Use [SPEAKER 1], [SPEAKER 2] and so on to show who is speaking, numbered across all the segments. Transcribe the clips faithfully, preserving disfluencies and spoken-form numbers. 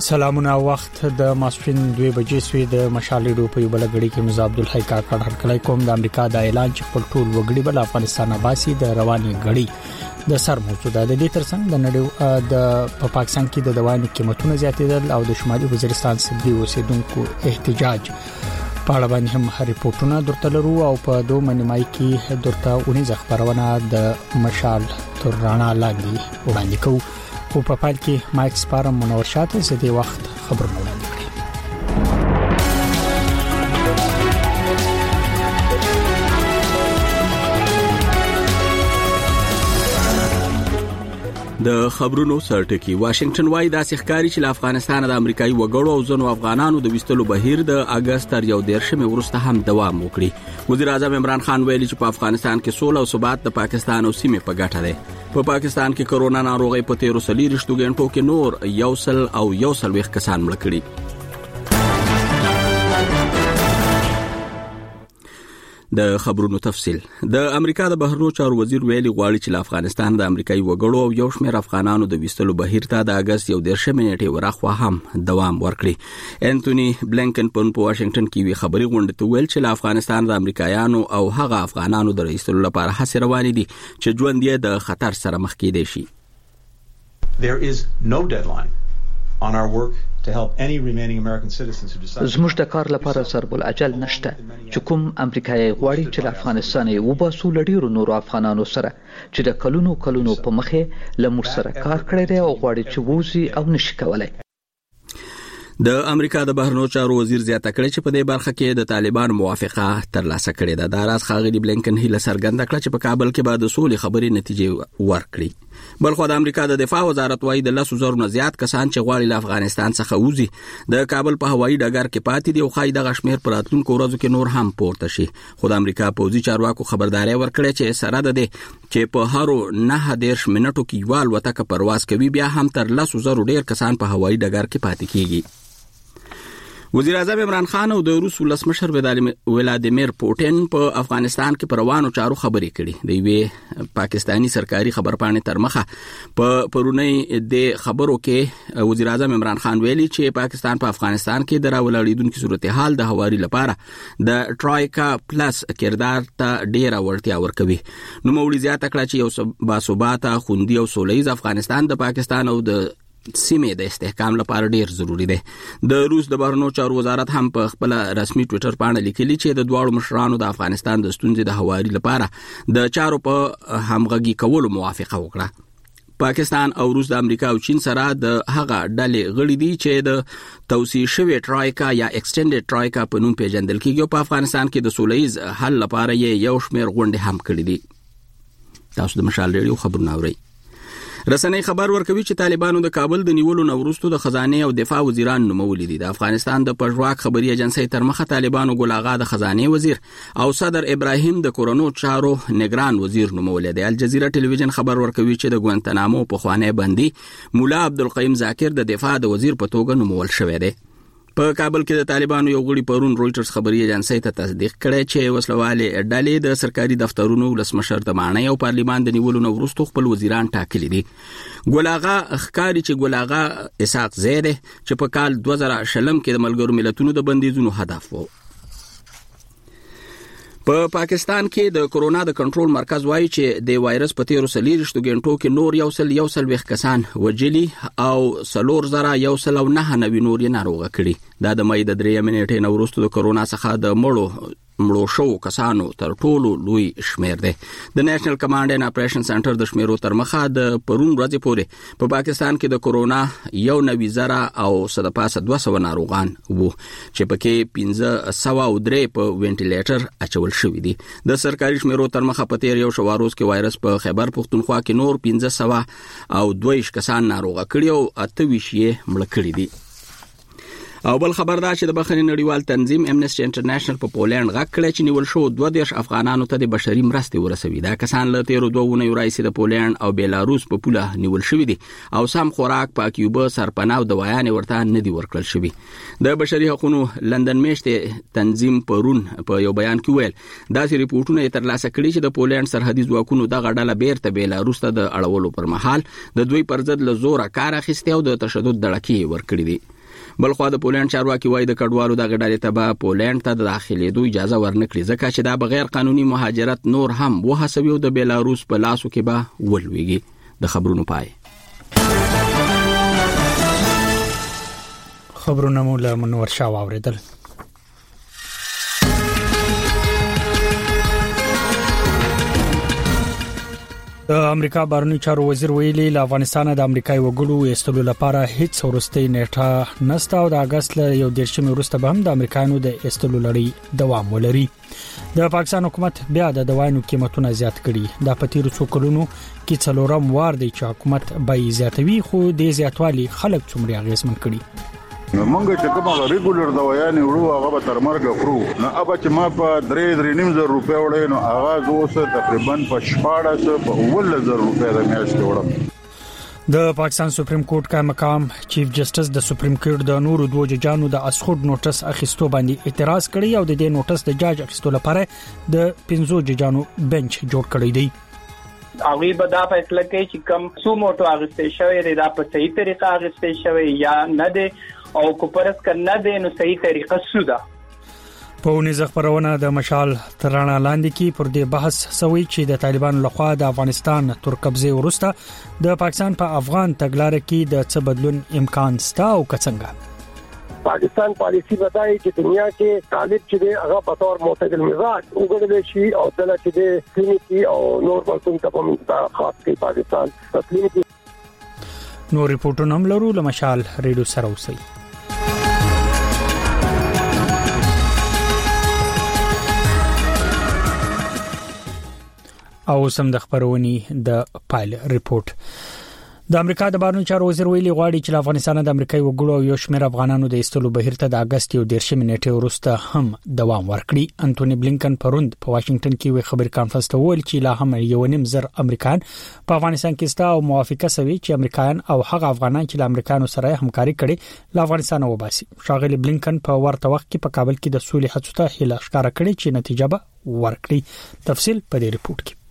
[SPEAKER 1] سلامونه وخت د ماسپین دوه بجې سوی د مشالېډو په یو بل غړي کې مزه عبد الحی کاکړ هرکلی کوم د امریکا د اعلان چې خپل ټول وګړي بل افغانستان باسي د رواني غړي د سر موضوع د دې ترڅنګ د نړۍ د په پاکستان کې د دوایي قیمتونو زیاتېدل او د شمالي وزیرستان سیمې اوسیدونکو احتجاج په اړه باندې هم ریپورتونه درته لرو او په دوه منیمای کې درته اونیز خبرونه د مشال تر رڼا لاندې وړاندې کوو او په پال کې مایک سپارم منور شاته زدي وخت خبرونه وړاندې کړي.
[SPEAKER 2] د خبرونو سرټکی واشنگټن وايي د سیخکاری چې افغانستان د امریکایي وګړو او ځنو افغانانو د وستلو بهیر د اگست تر یو دیرشمه ورسته هم دوام وکړي. وزیر اعظم عمران خان ویلي چې په افغانستان کې سوله او ثبات د پاکستان او سیمې په ګټه ده. په پاکستان کې کرونا ناروغي په تیرو سلیریشتو غنټو کې نور یوسل او یوسل ویخ کسان مړ کړي. د خبرونو تفصيل د امریکا د بهرنیو چارو وزیر ویلي غواړي چې افغانستان د امریکایي وګړو او یو شمېر افغانانو د وستلو بهیر ته د اگست یو دیرشمه نیټه ورخوا هم دوام ورکړي. انټونی بلنکن په واشنگټن کې وی خبري غونډه ته ویل چې افغانستان د امریکایانو او هغه افغانانو د رئیسلو لپاره هڅې روانې دي چې ژوند یې د خطر سره مخ کېدی شي.
[SPEAKER 3] There is no deadline on our work to help any remaining American citizens who decide.
[SPEAKER 4] زموږ د کار لپاره ضرب العجل نشته چې کوم امریکایي غواړي چې افغانستان یې وباسو لډیرو نورو افغانانو سره چې د کلونو کلونو په مخه لمر سره کار کړی دی او غواړي چې ووزي او نشي کولای.
[SPEAKER 2] د امریکا د بهرنیو چارو وزیر زیاته کړی چې په دې برخه کې د طالبان موافقه ترلاسه کړې ده. د راز خاغلی بلنکن هیله څرګنده کړه چې په کابل کې به د سولې خبرې نتیجې ورکړي. بلخو د امریکا د دفاع وزارت وايي د لسو زرو نه زیات کسان چې غواړي له افغانستان څخه وځي د کابل په هوایي ډګر کې پاتې دي او خای د غشمیر پر راتلونکو ورځو کې نور هم پورته شي. خو د امریکا پوځي چارواکو خبرداري ورکړه چې سره ده چې په هارو نه دیرش منټو کې یوال وتک پرواز کوي بیا هم تر لسو زرو ډیر کسان په هوایي ډګر کې پاتې کیږي. وزیر اعظم عمران خان او د روس ولسمشر ولادیمیر پوتین په افغانستان کې پروانو چارو خبرې کړي. د وی پاکستانی سرکاري خبرپاڼې تر مخه په پرونی د خبرو کې وزیر اعظم عمران خان ویلي چې پاکستان په افغانستان کې د راولاړیدونکو صورتحال د هواري لپاره د ټرایکا پلس کردار ته ډیره ورتیا ورکوي. نو مولوی زیاته کړه چې یو باثباته خوندي او سولهییز افغانستان د پاکستان او د سیمې د استحکام لپاره ډیر ضروری دی. د روس د بهرنیو چارو وزارت هم په خپل رسمي ټوئیټر باندې لیکلي چې د دوه مشرانو د افغانستان د ستونزې د هواري لپاره د چارو په همغږي کولو موافقه وکړه. پاکستان او روس د امریکا او چین سره د هغه ډلې غړي دي چې د توسيع شوی ټرایکا یا ایکسټینډډ ټرایکا په نوم پیژندل کیږي. په افغانستان کې د سولهییز حل لپاره یو شمېر غونډې هم کړې دي. تاسو د مشال ریډیو خبرونه اورئ. رسنۍ خبر ورکوي چې طالبانو د کابل د نیولو نورستو د خزانه او دفاع وزیران نومولي دي. د افغانستان د پژواک خبري ایجنسی تر مخه طالبانو ګلاغا د خزانه وزیر او صدر ابراهیم د کورونو چارو نگران وزیر نومولي دي. الجزیره ټلویزیون خبر ورکوي چې د ګوانتنامو په خوانه بندي مولا عبدالقیوم ذاکر د دفاع د وزیر په توګه نومول شوی دی. په کابل کې د طالبانو یو غړي پرون رويټرز خبري ایجنسی ته تصدیق کړی چې وسلواله ډلې د سرکاري دفترونو ولسمشر د معنی او پارلیمان د نیولو نورستو خپل وزیران ټاکلي دي. ګولاغا اخکاری چې ګولاغا اسحاق زیده چې په کال دوه زره شلم کې د ملګرو ملتونو د بندیزونو هدف وو. په پاکستان کې د کرونا د کنټرول مرکز وایي چې د وایرس په تیرو سلیریشتو غنټو کې نور یو سل یو سل ویخ کسان وجلی او سلور زره یو سل او نه نوي نور یې ناروغه کړي. دا د مې د درې منټې نورستو د کرونا څخه د مړو مړو شو کسانو تر ټولو لوی شمیر دی. د نېشنل کمانډ اینډ اپریشن سنټر د شمیرو تر مخه د پرون ورځې پورې په پاکستان کې د کرونا یو نوي زره او صد پاسه دوه سوه ناروغان وو چې پکې پنځه سوه او درې په وینټیلیټر اچول شوی دي. د سرکاري شمیرو تر مخه په تیر یو شواروز کې وایرس په خیبر پختونخوا کې نور پنځه سوه او دوه کسان ناروغه کړي او اته ویش یې مړ کړي دي. او بل خبر دا چې د بخښنې نړیوال تنظیم امنیسټي انټرنیشنل په پولند غږ کړی چې نیول شو دوه دیرش افغانانو ته د بشري مرستې ورسوي. دا کسان له تیرو دوه اونیو راهیسې د پولند او بیلاروس په پوله نیول شوي دي او سم خوراک، پاکي اوبه، سرپناه او دوايانې ورته نه دي ورکړل شوي. د بشري حقوقو لندن میشتې تنظیم پرون په یو بیان کې ویل داسې ریپورتونه یې ترلاسه کړي چې د پولند سرحدي ځواکونو دغه ډله بیرته بیلاروس ته د اړولو پر مهال د دوی پر ضد له زوره کار اخیستی او د تشدد دړکې ورکړي دي. بلخوا د پولند چارواکي وایي د کډوالو دغه ډلې ته به پولند ته د داخلېدو اجازه ورنکړي ځکه چې دا بغیر قانوني مهاجرت نور هم وهڅوي او د بیلاروس په لاسو کې به ولويږي. د خبرونو پای.
[SPEAKER 1] خبرونه مو له منور شاه واوریدل. د امریکا بهرنی چارو وزیر ویلي له افغانستان د امریکای وګړو ایستلو لپاره هیڅ ورستۍ نیټه نشته او د اگست له یو دیرشمې وروسته به هم د امریکایانو د ایستلو لړۍ دوام ولري. د پاکستان حکومت بیا د دوايانو قیمتونه زیات کړي. د پتیرو څو کلونو کې څلورم وار دی چې حکومت به زیاتوي، خو د زیاتوالي خلک څومره اغیزمن کړي.
[SPEAKER 5] مونږ چې کومه ریګولر دوايانې وړو هغه به تر مرګ خورو. نو ابا چې ما په درې درې نیم زر روپیا وړې نو هغه اوس تقریبا په شپاړس په اول زر روپیا د میاشتې وړم.
[SPEAKER 1] د پاکستان سپریم کورټ کا مقام چیف جسټس د سپریم کورټ د نورو دوه ججانو د اسخود نوټس اخیستو باندې اعتراض کړی او د دې نوټس د جاج اخیستو لپاره د پنځو ججانو بنچ جوړ کړی دی.
[SPEAKER 6] هغه به دا فیصله کوي چې کوم څو موټو اغستې شوی دی دا په صحیح طریقه اغستې شوی یا نه دی او کو پرس کنه دی نو صحیح طریقه سودا.
[SPEAKER 1] په ونیزه خبرونه د مشال ترانه لاندې کې پر دې بحث سوي چې د طالبانو لخوا د افغانستان تر قبضه وروسته د پاکستان په پا افغان تګلارې کې د څه بدلون امکان ستا او کڅنګه.
[SPEAKER 7] پاکستان پالیسی بدایي چې دنیا کې طالب چې دی هغه په تور معتدل مزاج وګړل شي او دله چې دی کلینیکی او نور ملکونو ته په منځ خاص کې پاکستان تسلیم کی.
[SPEAKER 1] نو ریپورټونه هم لرو له مشال ریډیو سره اوسئ. او سم د خبرونی د پایل ریپورت. د امریکا د بهرنیو چارو وزیر ویلي غواړي چې افغانستان د امریکای وګړو او یو شمېر افغانانو د ایستلو بهیر ته د اگست یو دیرشمې نیټه وروسته هم دوام ورکړي. انټونی بلینکن پروند په واشنگټن کې وی خبري کانفرنس ته ویل چې لا هم یو نیم زر امریکایان په افغانستان کې ستا او موافقه سوي چې امریکایان او هغه افغانان چې له امریکایانو سره همکاري کړي له افغانستان وباسي. شاغلی بلینکن په ورته وخت کې په کابل کې د سولې هڅو ته هیله ښکارا کړې چې نتیجه به ورکړي. تفصیل په دې ریپورت کې.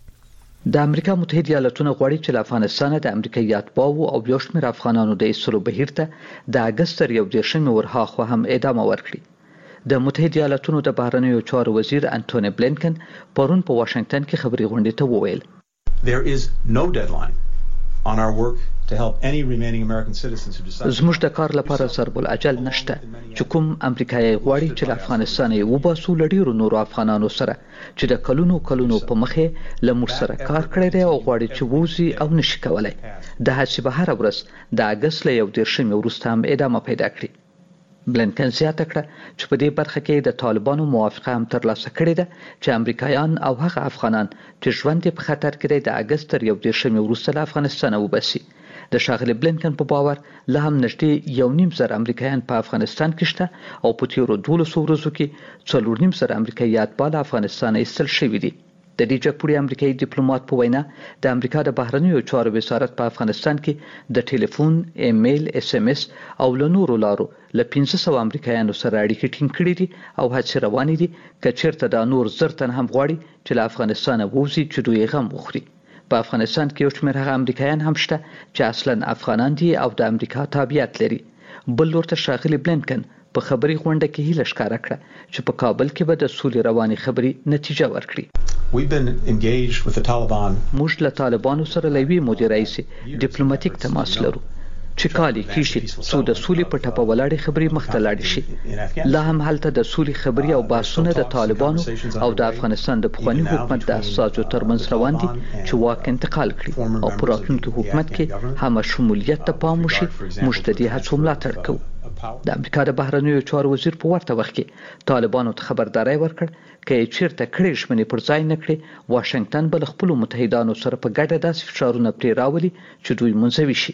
[SPEAKER 4] د امریکا متحده ایالاتونو غواړي چې له افغانستان د امریکایي اتباعو او یو شمېر افغانانو د ایستلو بهیر ته د اگست تر یو دیرشمې ورهاخوا هم ادامه ورکړي. د متحده ایالاتونو د بهرنیو چارو وزیر انټونی بلینکن پرون په واشنگټن کې خبري غونډې ته وویل
[SPEAKER 3] There is no deadline on our work to help any remaining American citizens who decide
[SPEAKER 4] زموږ د کار لپاره ضرب الاجل نشته چې کوم امریکایي غواړي چې له افغانستان یې وباسو لډیرو نورو افغانانو سره چې د کلونو کلونو په مخه له موږ سره کار کړی دی او غواړي چې ووزي او نشي کولای. د هڅې به هر ورځ د اگست له یو دیرشمې وروسته هم ادامه پیدا کړي. بلینکن زیاته کړه چې په دې برخه کې د طالبانو موافقه هم ترلاسه کړې ده چې امریکایان او هغه افغانان چې ژوند په خطر کې دي د اگست تر یو دیرشمې وروسته له افغانستان وباسي. د شاغلی بلینکن په باور له هم نږدې یو نیم زر امریکایان په افغانستان کې شته او په تیرو دولسو ورځو کې څلور نیم زر امریکایي اتباع له افغانستان ایستل شوي دي. د دې جګپوړي امریکایي ډیپلوماټ په وینا د امریکا د بهرنیو چارو وزارت په افغانستان کې د ټلیفون، ایمیل، اس ام اس او له نورو لارو له پنځه سوه امریکایانو سره اړیکې ټینګ کړې دي او هڅې روانې دي که چیرته دا نور زر تن هم غواړي چې له افغانستان ووځي چې دوی غم وخوري. په افغانستان کې یو شمېر هغه امریکایان هم شته چې اصلا افغانان دي او د امریکا تابعیت لري. بل ورته شاغلی بلینکن په خبري غونډه کې هیله ښکارا کړه چې په کابل کې به د سولې رواني خبري نتیجه ورکړي.
[SPEAKER 3] We've been engaged with the Taliban.
[SPEAKER 4] موږ له طالبانو سره لوي مدیر رئیس ډیپلوماټیک تماس لرو چې کالي کیږي څو د سولې په ټاپه ولاړې خبري مختلاړي شي. لا هم حالته د سولې خبري او باسونه د طالبانو او د افغانستان د پخوانی حکومت د اساسو ترمنځ روان دي چې واک انتقال کړي او پر راتلونکي حکومت کې هم شمولیت ته پام وشي. موږ د دې هڅو ملاتړ کوو. د امریکا د بهرنیو چارو وزیر په ورته وخت کې طالبانو ته خبرداري ورکړ چې چیرته کړي ژمنې پر ځای نه کړي واشنگټن بل خپل متحدانو سره په ګډه داسې فشارونه پرې راولي چې دوی منځوي شي.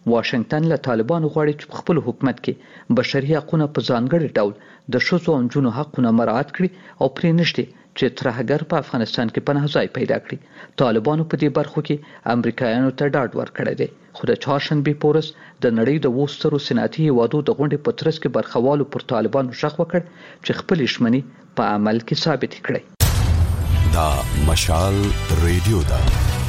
[SPEAKER 4] واشنگټن له طالبانو غواړي چې خپل حکومت کې بشري حقوقونه په ځانګړي ډول د ښځو او نجونو حقونه مراعات کړي او پرې نشي چې ترهګر په افغانستان کې پناه ځای پیدا کړي. طالبانو په دې برخو کې امریکایانو ته ډاډ ورکړی دی، خو د چهارشنبې پورس د نړۍ د اوو سترو صنعتي هیوادو د غونډې په ترڅ کې برخوالو پر طالبانو غږ وکړ چې خپل شمنی په عمل کې ثابت کړي.
[SPEAKER 8] دا مشال ریډیو دا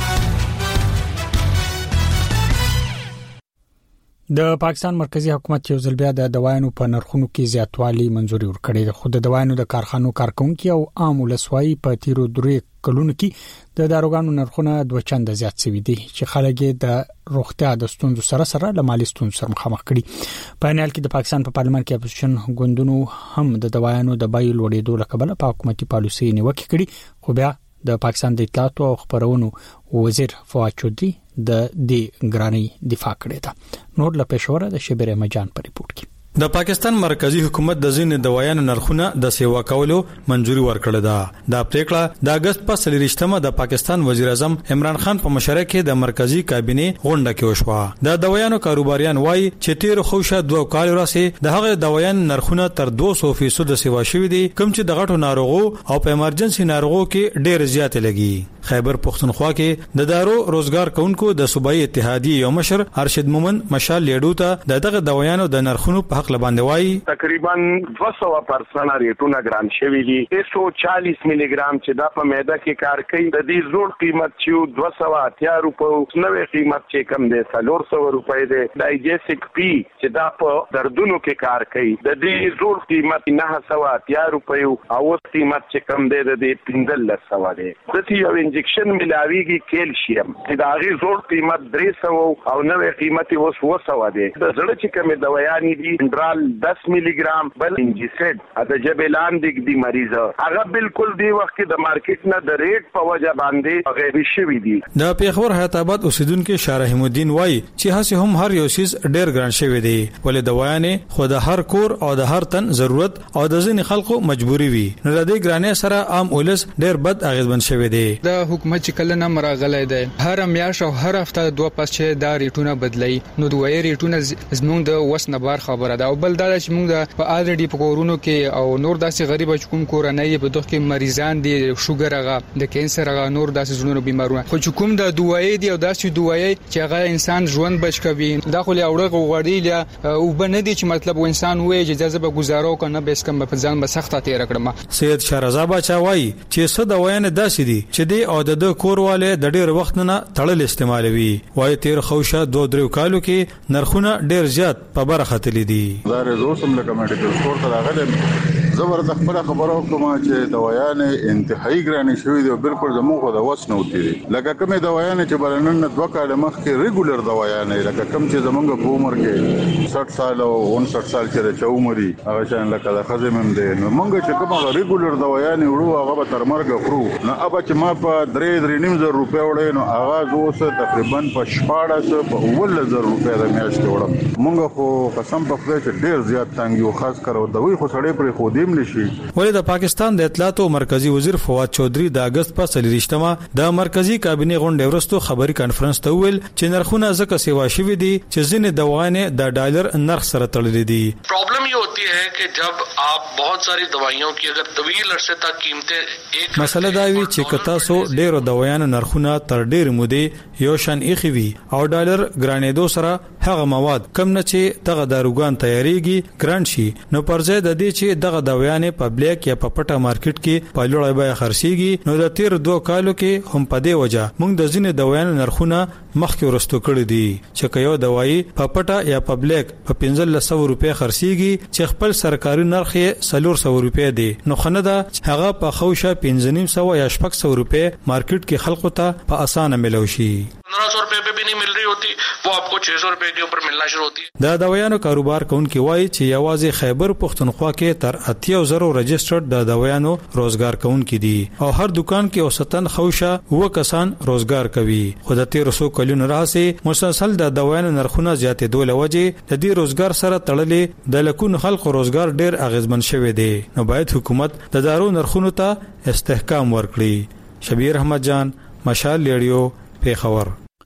[SPEAKER 1] د پاکستان مرکزی حکومت یو ځل بیا د دوايانو په نرخونو کې زیاتوالی منځوري ورکړي ده، خو د دوايانو د کارخانو کارکونکو او عام ولسوای په تیرو درې کلونو کې د داروګانو نرخونه دوه چنده زیات شوي دي چې خلک د روغتیا د ستونزو سره سره له مالي ستونزو سره مخامخ کړي. په انال کې د پاکستان په پارلمان کې اپوزیشن ګوندونو هم د دوايانو د بیې لوړېدو لپاره په حکومتي پالیسي نیوکه کړې، خو بیا د پاکستان د اطلاعات او خبرونو وزیر فواد چودري د دې ګرانی دفاع کړې ده. نور له پېښور د شبیر مجان په ریپورت کې
[SPEAKER 9] د پاکستان مرکزی حکومت د ځین دوايانو نرخونه د سیوا کولو منځوري ورکړه ده. دا پریکړه د اگست په سلیریشتمه د پاکستان وزیر اعظم عمران خان په مشرۍ کې د مرکزی کابینه غونډه کې وشوه. د دوايانو کاروباریان وایي چې تیر خوشه دوه کال وروسته د هغه دوايانو نرخونه تر دوه سوه فیصد سیوا شوي دي، کوم چې د غټو ناروغو او په ایمرجنسي ناروغو کې ډېر زیات لګي. خیبر پختونخوا کې د دارو روزګار کونکو د صوبایي اتحادیې یو مشر ارشد مومن مشال لیډو ته د دغه دوايانو د نرخونو په حق لباندې وایي
[SPEAKER 10] تقریبا دوه سوه پرسنټ ریټونه ګران شوي دي. ایک سو چالیس ملي ګرام چې دا په معده کې کار کوي د دې زوړ قیمت چې دوه سوه اتیا روپو، نوې قیمت چې کم دی څلور سوه روپۍ دی. ډایجیسټک پی چې دا په دردونو کې کار کوي د دې زوړ قیمت نه سوه اتیا روپۍ او اوس قیمت چې کم دی د دې پنځلس سوه دی. دته یو انجکشن ملاویږي کیلشیم چې دا غي زوړ قیمت درې سوه او نوې قیمت اوس اوه سوه دی. د زړه چې کومه دوايانې دي ډرال دس ملي ګرام بل انجیسټ د جبلان د دې مریض هغه بالکل دی وخت کې د مارکیټ نه د ریټ په وجه باندې غیبي شوی دي.
[SPEAKER 9] د پیښور حیات آباد اوسیدونکو شارحیم الدین وایي چې هڅه هم هر یو شیز ډیر ګران شوی دی، ولې دوايانې خو د هر کور او د هر تن ضرورت او د ځینې خلکو مجبوری وي، نو د دې ګرانې سره عام ولس ډیر بد اغیزمن شوی دی.
[SPEAKER 11] د حکومت چې کله نه مراغله دی هر میاش او هر هفته دوه پس چې دا ریټونه بدلای، نو دوی ریټونه زموږ د وس نه بار خبره ده. او بل دا چې موږ د په الریډي په کورونو کې او نور داسې غریب چکم کورنۍ په دغه کې مریضان دي، شوګر هغه د کینسر هغه نور داسې زړونو بیمارونه، خو چې کوم د دوایي دی او داسې دوایي چې هغه انسان ژوند بچ کوي دا خو له اوړه غوړی او بنه دي چې مطلب انسان وایي چې جذبه گزارو کنه به اسکم په ځان به سخته تیر کړم.
[SPEAKER 9] سید شهرزا باچا وایي چې څه دوايانې داسې دي چې د او د کورواله د ډیر وخت نه تړل استعمالوي. وایي تیر خوشه دوه درو کالو کې نرخونه ډیر زیات په برخه تللی دي.
[SPEAKER 5] دا رزوسم لکه میډیکل سٹور ته راغلم زبر د خپل خبرو کوم چې دوايانې انتهایی ګرانې شوې دي او بالکل زموږ د وس نه وتی دي. لکه کومه دوايانې چې بلنن دوه کال مخکې ریګولر دوايانې لکه کوم چې زموږ په عمر کې شصت سال او انسټ سال چې د عمرې هغه شان لکه د خزمم دي، نو موږ چې کومه ریګولر دوايانې وړو هغه به تر مرګ خورو. نو ابا چې ما په درې درې نیم زر روپۍ وړې نو هغه اوس تقریبا په شپاړس په اول زر روپۍ د میاشتې وړم. موږ خو قسم په خدای چې ډیر زیات تنګ یو، خاص کر او دوی خو سړی پر خو دیم نشي.
[SPEAKER 9] ولې د پاکستان د اطلاعات او مرکزی وزیر فواد چودري د اگست په سلیریشتمه د مرکزی کابینه غونډې ورستو خبري کانفرنس ته ویل چې نرخونه زکه سیوا شوي دي چې ځینې دوايانې د ډالر نرخ سره تړلې دي.
[SPEAKER 12] Problem ये होती है कि जब आप बहुत सारी दवाइयों की अगर तवील अरसे तक कीमतें एक
[SPEAKER 9] مسله دا وی چې کتا سو ډېر دوايانو نرخونه تر ډېر مودې یو شان ایخي وي او ډالر ګرانېدو سره هغه مواد کم نه چې دغه داروګان تیاریږي ګران شي، نو پرځای د دې چې دغه دوايانې په بلیک یا په پټه مارکیټ کې په لوړه بیه خرڅيږي، نو د تیر دوه کالو کې هم په دې وجه موږ د ځینې دوايانو نرخونه مخکې ورستو کړی دي چې یو دوايي په پټه یا په بلیک په پنځلس سوه روپۍ خرڅيږي چې خپل سرکاري نرخ یې څلور سوه روپۍ دی، نو خنه دا هغه په خوشه پنځه نیم سوه یا شپږ سوه روپۍ مارکیټ کې خلکو ته په اسانه ملو شي.
[SPEAKER 12] पंद्रह सौ रुपए पे भी नहीं मिल रही होती, वो आपको छह सौ रुपए के ऊपर मिलना शुरू होती है.
[SPEAKER 9] دا دوايانو کاروبار کوونکي وایي چې یوازې خیبر پختونخوا کې تر اتیا زره رجسټرډ د دوايانو روزګار کوونکي دي او هر دکان کې اوسطن خوشه و کسان روزګار کوي. خو د تیر څو کلونو راځي مسلسل د دوايانو نرخونه زیاتې دوله وجه د دې روزګار سره تړلې د لکونو خلکو روزګار ډیر اغیزمن شوی دی، نو باید حکومت د دارو نرخونو ته استحکام ورکړي. شبیر احمد جان، مشال ریډیو، پیښور.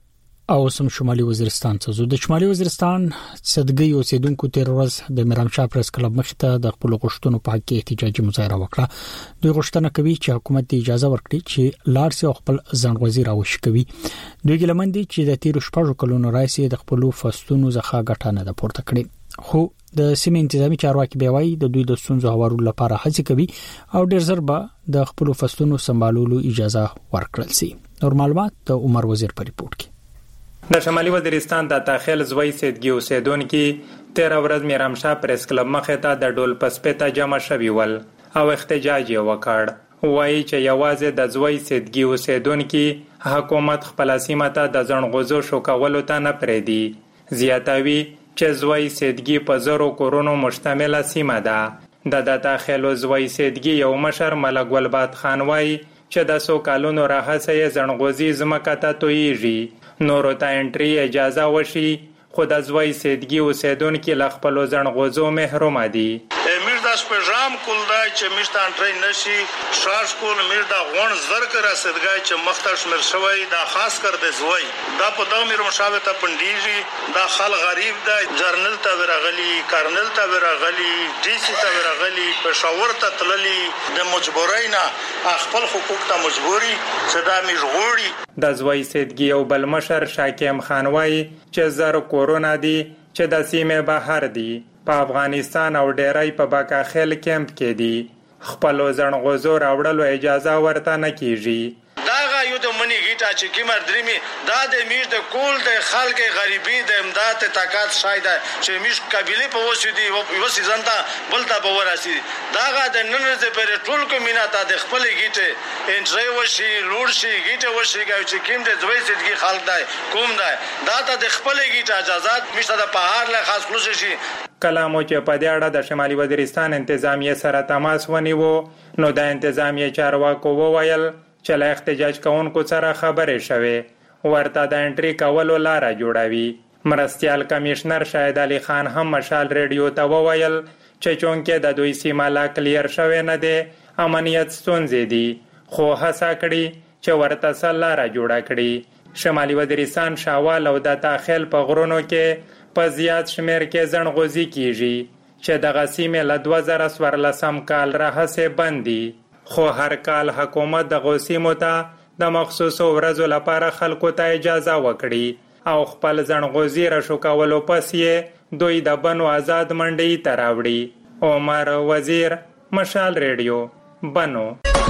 [SPEAKER 1] او سم شمالي وزیرستان ته زو د شمالي وزیرستان صدګي اوسیدونکو تیر ورځ د میرامشاه پریس کلب مخته د خپل غشتونو په حق کې احتجاجي مظاهره وکړه. دوی غوښتنه کوي چې حکومت ته اجازه ورکړي چې لارسي خپل ځنغوزي راوښکوي. دوی ګلمن دي چې د تیر شپږ کلونو راځي د خپل فاستونو ځخه غټه نه د پورته کړي. خو د سیمې انتظامی چارواکي بیاوي د دوی د سنځو هوارو لپاره هڅه کوي او ډیر زر به د خپل فاستونو سمبالولو اجازه ورکړل شي. نور معلومات د عمر وزیر په ریپورت کې.
[SPEAKER 13] د شمالي وزیرستان د تاخیل زوی سیدګي اوسیدونکو تیر ورځ میرامشاه پریس کلب مخه ته د ډول پسپیتا جمع شوی ول او احتجاج وکړ. وایي چې یوازې د زوی سیدګي اوسیدونکو حکومت خپل سیمه ته د ځنغوزو شو کولو ته نه پریدي. زیاتوي چې زوی سیدګي په زرو کورونو مشتمله سیمه ده. د د تاخیل زوی سیدګي یو مشر ملک ګلباد خان وایي چې د سو کالونو راهڅه یې ځنغوزي زمکه ته تویږي. نورو ته انټری اجازه وشي خو د زوی سیدګي اوسیدونکو ل خپل ځنغوزو محروم دي.
[SPEAKER 14] میرداش پژام کول دا چې میشته انټری نشي شاش کول میردا غون زر کرا سدګای چې مختش مر شوی دا خاص کر د زوی دا په دا میر مشابه ته پندیږي دا خل غریب دا جرنل ته ورغلی کارنل ته ورغلی ډی سی ته ورغلی پېښور ته تللی د مجبورینا خپل حقوق ته مجبوري چې دا میژغوري.
[SPEAKER 13] د زوی سیدګي یو بل مشر شاکیم خان وایي چې زر کورونا دي چې د سیمه بهر دي په افغانستان او ډیرای په باکاخیل کیمپ کې دي. خپل ځنغوزو راوړلو اجازه ورته نه کیږي.
[SPEAKER 14] دا یو د منی گیټا چې کیمر درمی دا د میش د کول د خلک غریبی د امداد طاقت شاید چې میش قبيله په وسیدي یو سيزن ته بلته به وراسي دا د نن ورځې پر ټول کومینه ته د خپل گیټه انټری وشي لوړ شي گیټه وشي چې کیم د دوی سدګي خلک دی کوم دی دا ته د خپل گیټه اجازه میشته د پهار له خاص خصوصي شي.
[SPEAKER 13] کلامو چې په دې اړه د شمالي وزیرستان انتظامیه سره تماس ونیو نو د انتظامیه چارواکو وویل چې له احتجاج کوونکو سره خبرې شوې ورته د انټری کولو لاره جوړوي. مرستيال کمشنر شاهد علي خان هم مشال ریډیو ته وویل چې چونکې د دوی سیمه لا کلیر شوې نه ده امنیت ستونزې دي خو هڅه کړي چې ورته سره لاره جوړه کړي. شمالي وزیرستان شاوال او د تاخیل په غرونو کې په زیات شمیر کې ځنغوزي کیږي چې د غسیمه له دوه زره څوارلسم کال راهڅه بندي. خو هر کال حکومت د غسیمو ته د مخصوصو ورځو لپاره خلکو ته اجازه وکړي او خپل ځنغوزي راشو کولو پس یې دوی د بنو آزاد منډي ته راوړي. عمر وزیر مشال ریډیو بنو.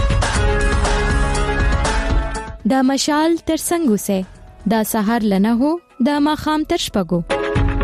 [SPEAKER 15] دا مشال تر څنګه سه دا سحر لنه هو دا ماخام تر شپګو.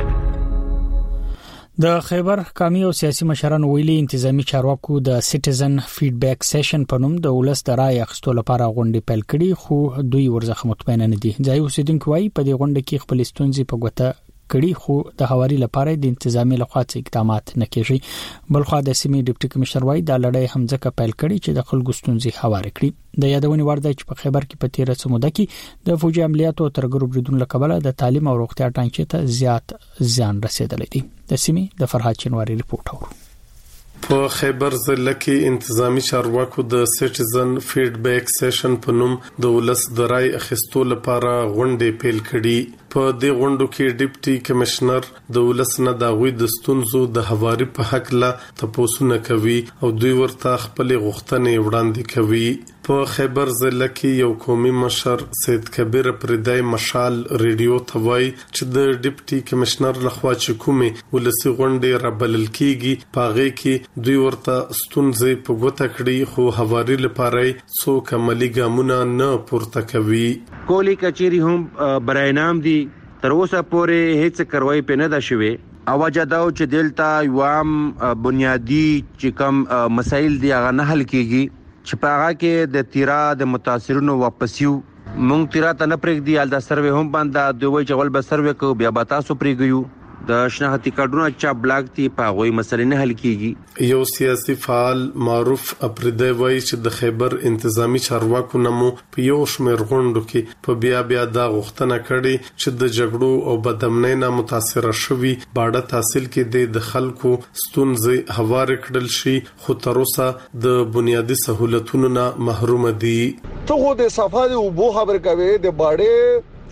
[SPEAKER 1] د خیبر حکامي او سیاسي مشرانو ویلي انتظامی چارواکو د سټیزن فیډبیک سیشن په نوم د ولس د رائے اخیستلو لپاره غونډه پیل کړې خو دوی ورڅخه مطمئن نه دي. ځای اوسیدونکو وايي په دې غونډه کې خپل ستونزې په ګوته کړي خو د هواري لپاره د انتظامی لخوا څه اقدامات نه کیږي. بلخو د سیمې ډیپټي کمشنر وايي د لړۍ همځکه پیل کړي چې د خلکو ستونزې هواري کړي. د یادونې وړ ده چې په خیبر کې په تیر څه موده کې د فوجي عملیاتو ترګرو بریدونو لکبله د تعلیم او روغتیا ټانچې ته زیات زیان رسیدلی دی. د سیمې د فرهاد چنواری ریپورت اورو.
[SPEAKER 16] په خیبر ضلع کې انتظامی چارواکو د سټیزن فیډبیک سیشن په نوم د ولس د رائے اخیستلو لپاره غونډه پیل کړي. په دې غونډو کې ډیپټي کمشنر د ولس نه د غوي د ستونزو د حواري په حق لا تاسو کوي او دوی ورته خپل غوښتنې وړاندې کوي. په خیبر ضلع کې یو قومي مشر سید کبیر پردای مشال ریډیو ته وایي چې د ډیپټي کمشنر لخوا چې کومه ولسی غونډه را بلل کیږي پاغه کې دوی ورته ستونزې په ګوته کړي خو حواري لپاره څو کمالي ګامونه نه پورته کوي.
[SPEAKER 17] کولی کچيري هم برای نام دي تر اوسه پورې هیڅ کاروایی په نه ده شوی. اواجه داو چې دلته یوام بنیادی چې کوم مسایل دی هغه نه حل کیږي چې په هغه کې د تیرا د متاثرونو واپسیو مونږ تیرا ته نه پرېږدي ال د سروې هم باندې دوی چې ول به سروې کو بیا به تاسو پرېږیو د شناختی کارډونو چا بلاک تی پاغوي مسلې نه حل کیږي.
[SPEAKER 16] یو سیاسي فعال معروف اپریدی وایي چې د خیبر انتظامی چارواکو نمو په یو شمېر غونډو کې په بیا بیا دا غوښتنه کړې چې د جګړو او بدامنۍ نه متاثر شوي باډه تحصیل کې د خلکو ستونزې هوار کړل شي خو تر اوسه د بنیادی سہولتونو نه محروم دي.
[SPEAKER 18] ته خو د صفاده او بو خبر کوي د باډه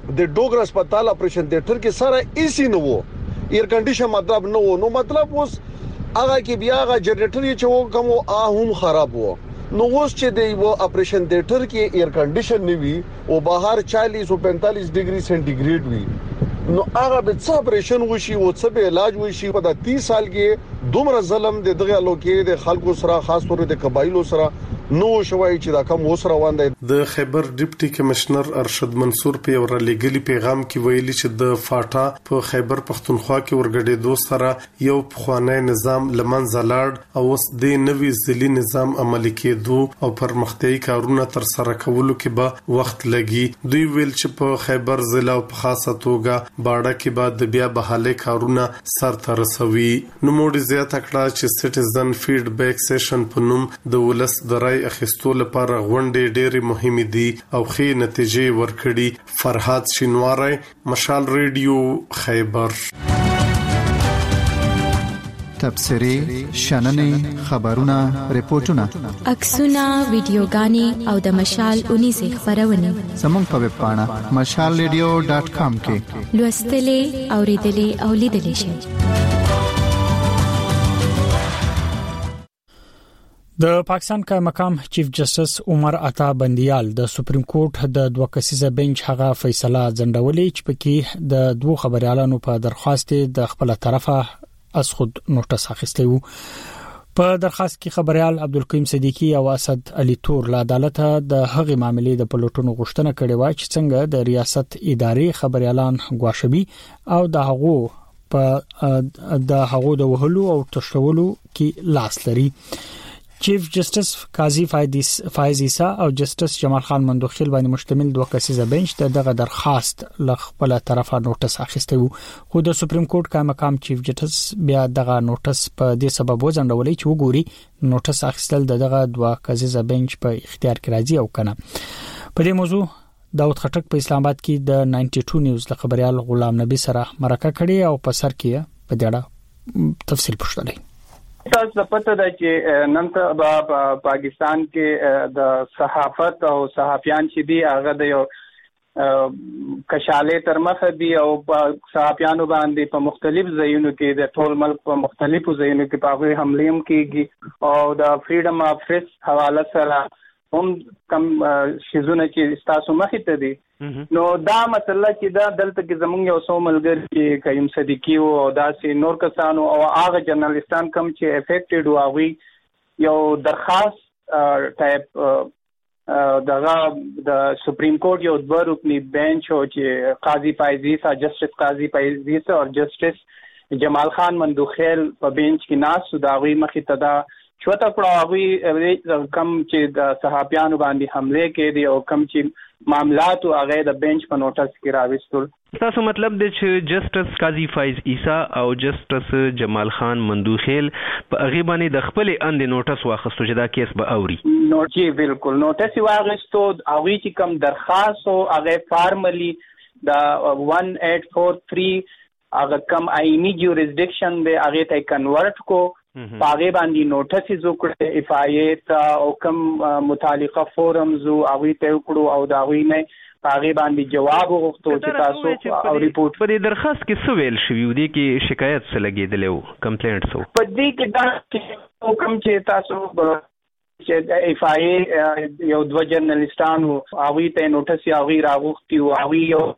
[SPEAKER 18] د ډوګر هسپتال اپریشن تھیټر کې سره ایسی نه وو ایر کنډیشن مطلب نه وو نو مطلب اوس هغه کې بیا هغه جنریټر چې وو کوم هم خراب وو نو اوس چې دی وو اپریشن تھیټر کې ایر کنډیشن نه وی او بهر چالیس او پینتالیس ډیګري سنټیګریډ وی نو هغه به څه اپریشن وشي او څه به علاج وشي په د تیس سال کې دومره ظلم د دغه لوکې د خلکو سره خاص طور د قبایلو سره نو شوي چې دا کوم اوس روان دی.
[SPEAKER 16] د خیبر ډیپټي کمشنر ارشد منصور په یو لګلي پیغام کې ویلي چې د فاټا په خیبر پختونخوا کې ورګډېدو سره یو پخوانی نظام لمنځه لاړ او اوس د نوي ځلي نظام عملي کېدو او پرمختیايي کارونه تر سره کولو کې به وخت لګي. دوی ویل چې په خیبر ضلع او په خاصه توګه باړه کې به د بیا بحالي کارونه سر ته رسوي. نو موږ زیاته کړه چې سټیزن فیډبیک سیشن په نوم د ولس د اخیستو لپاره غونډې ډېرې مهمې دي او ښې نتیجې ورکړي. فرحات شینواری، مشال ریډیو، خیبر.
[SPEAKER 19] تبصرې، شننې، خبرونه، ریپورتونه،
[SPEAKER 15] عکسونه، ویډیوګانې او د مشال اونیزه خبرونه
[SPEAKER 19] زموږ په ویب پاڼه مشال ریډیو ډاټ کام کې
[SPEAKER 15] لوستلې، اوریدلې او لیدلې شئ. د پاکستان کا مقام چیف جسټس عمر عطا بندیال د سپریم کورټ د دوه کسیزه بنچ هغه فیصله ځنډولې چې پکې د دوه خبريالانو په درخواست د خپل طرفه از خود نوټس اخیستی وو. په درخواست کې خبريال عبدالقیم صدیقی او اسد علي تور له عدالت د هغې معاملې د پلوټونو غوښتنه کړې و چې څنګه د ریاست ادارې خبريالان غواښبي او د هغو په د هغو د وهلو او تشولو کې لاس لري. چیف جسټس قاضي فایز عیسی او جسټس جمال خان مندوخیل باندې مشتمل دوه کسیزه بنچ دغه درخواست ل خپل طرفه نوټس اخیسته وو. خو د سپریم کورټ کا مقام چیف جسټس بیا دغه نوټس په دې سبب وځنډولې چې وګوري نوټس اخیستل دغه دوه کسیزه بنچ په اختیار کې راځي او کنه. په دې موضوع داود خټک په اسلام آباد کې د نائنټي ټو نیوز له خبريال غلام نبی سره مرکه کړې او په سر کې په دې تفصیل پوښتنه.
[SPEAKER 6] تاسو د پته ده چې نن ته پاکستان کې د صحافت او صحافیان چې دی هغه د یو کشاله تر مخه دی او صحافیانو باندې په مختلف ځایونو کې د ټول ملک په مختلفو ځایونو کې په هغه حمله هم کیږي او د فریډم اف پریس حواله سره هم کم شیزونه چې تاسو مخې ته دي. نو دا مسله چې دا دلته کې زمونږ یو څو ملګری چې قیم صدیقی او داسې نور کسانو او هغه جرنالستان کم چې افیکټډ او هغه یو درخواست ټایپ دغه د سپریم کورټ یو دوه رکنی بنچ او چې قاضي فایز عیسی جسټس قاضي فایز عیسی او جسټس جمال خان مندوخیل په بنچ کې ناس سوداوی مخې ته دا چوته کړه کم چې د صحافیانو باندې حمله کې دي او کم چې معاملات او هغه د بنچ په نوټس کې راوستل.
[SPEAKER 20] تاسو مطلب دی چې جسټس قاضي فایز عیسی او جسټس جمال خان مندوخیل په هغه باندې د خپل اند نوټس واخستو چې دا کیس به اوري.
[SPEAKER 6] نو چې بالکل نوټس واغستو هغه چې کم درخواست او هغه فارملی د one eight four three هغه کم آئینی جوریسډکشن دی هغه ته کنورټ کو پاغه باندې نوټس زوکړه اف آی ای او کم متعلقه فورمز او وی ته کړو او دا وی نه پاغه باندې جواب وغوښتو چې تاسو او ریپورت
[SPEAKER 20] په دې درخواست کې څه ویل شوی دی کې شکایت څه لګیدلو کمپلینټ څه
[SPEAKER 6] په دې کې دا کوم چې تاسو چې اف آی ای یو دوه جرنالستانو او وی ته نوټس یا وی راغوښتي او وی یو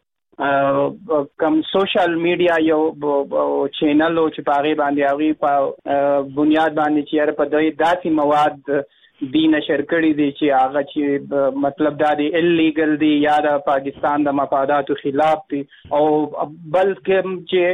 [SPEAKER 6] کم سوشل میډیا یو چینل او چې پاغه باندې اوی په بنیاد باندې چې په دای داسې مواد دی نشر کړی دی چې هغه چې مطلب دا دی الیګل دی یا د پاکستان د مفاداتو خلاف دی او بلکې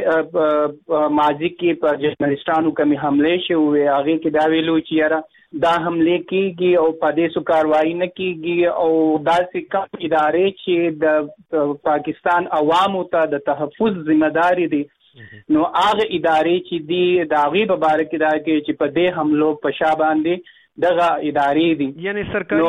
[SPEAKER 6] چې ماضی کې په جرنالستانو کمی حمله شوې هغه کې دا ویلو چې یاره دا حمله کیږي او په دې سو کاروایی نه کیږي او داسې کوم ادارې چې د پاکستان عوامو ته د تحفظ ذمہ داری دي نو هغه ادارې چې دی د هغه په اړه کې دا کې چې په دې حملو په شا باندې دغه ادارې دي
[SPEAKER 20] یعنی سرکاري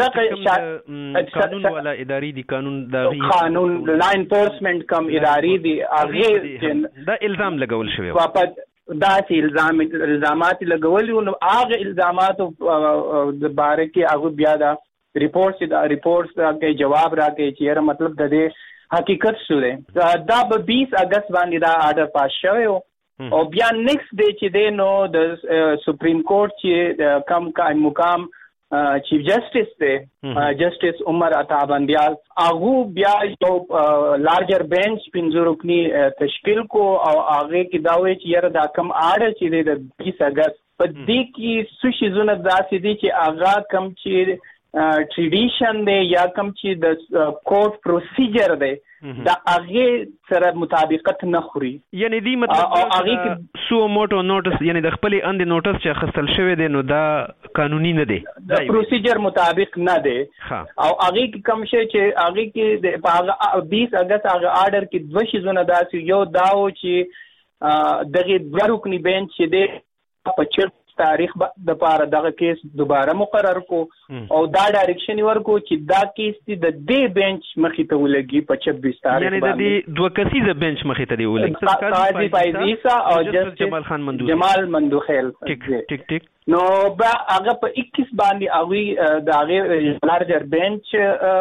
[SPEAKER 20] ادارې قانون والا ادارې دي قانون د
[SPEAKER 6] قانون لا انفورسمنت کم ادارې دي هغه
[SPEAKER 20] دا الزام لګول شوی
[SPEAKER 6] دا چې الزام الزامات لګولي نو هغه الزامات د باره کې هغه بیا دا ریپورټس دا ریپورټس دا کې جواب راکې چې یاره مطلب د دې حقیقت شوه دا به بیس اگست باندې دا آرډر پاس شوی او بیا نیکست ډے چې دی نو د سپریم کورټ چې کم قائم مقام چیف جسټس دی جسټس عمر عطا بندیال هغه بیا یو لارجر بینچ پنځه رکنی تشکیل کو او هغه کې دا وایي چې یره دا کم آرډر چې دی د بیس اگست په دې کې څه شیزونه داسې دي چې هغه کم چې ټریډیشن دی یا کم چې د کورټ پروسیجر دی دا هغه سره مطابقت نه خوري
[SPEAKER 20] یعنی دی مطلب هغه سو موټو نوټس یعنی د خپل اند نوټس چې خستل شوی دی نو دا قانوني نه دی
[SPEAKER 6] د پروسیجر مطابق نه دی او هغه کم شي چې هغه کې په بیس اگست هغه آرډر کې دوه شیزونه داسې یو داو چې دغه دوه رکنی بینچ چې دی په چیرته تاریخ د پاره دغه کیس دوباره مقرر کو او دا ډایرکشن ورکو چې دا کیس د دې بنچ مخې ته ولګي په چھبیس تاریخ
[SPEAKER 20] باندې یعنی د دې دوه کسیزه بنچ مخې ته دی ولګي
[SPEAKER 6] قاضي فایزیسا او جسټس جمال خان مندوخیل جمال مندوخیل
[SPEAKER 20] ټیک ټیک ټیک
[SPEAKER 6] نو با هغه په اکیس باندې هغه د هغه لارجر بنچ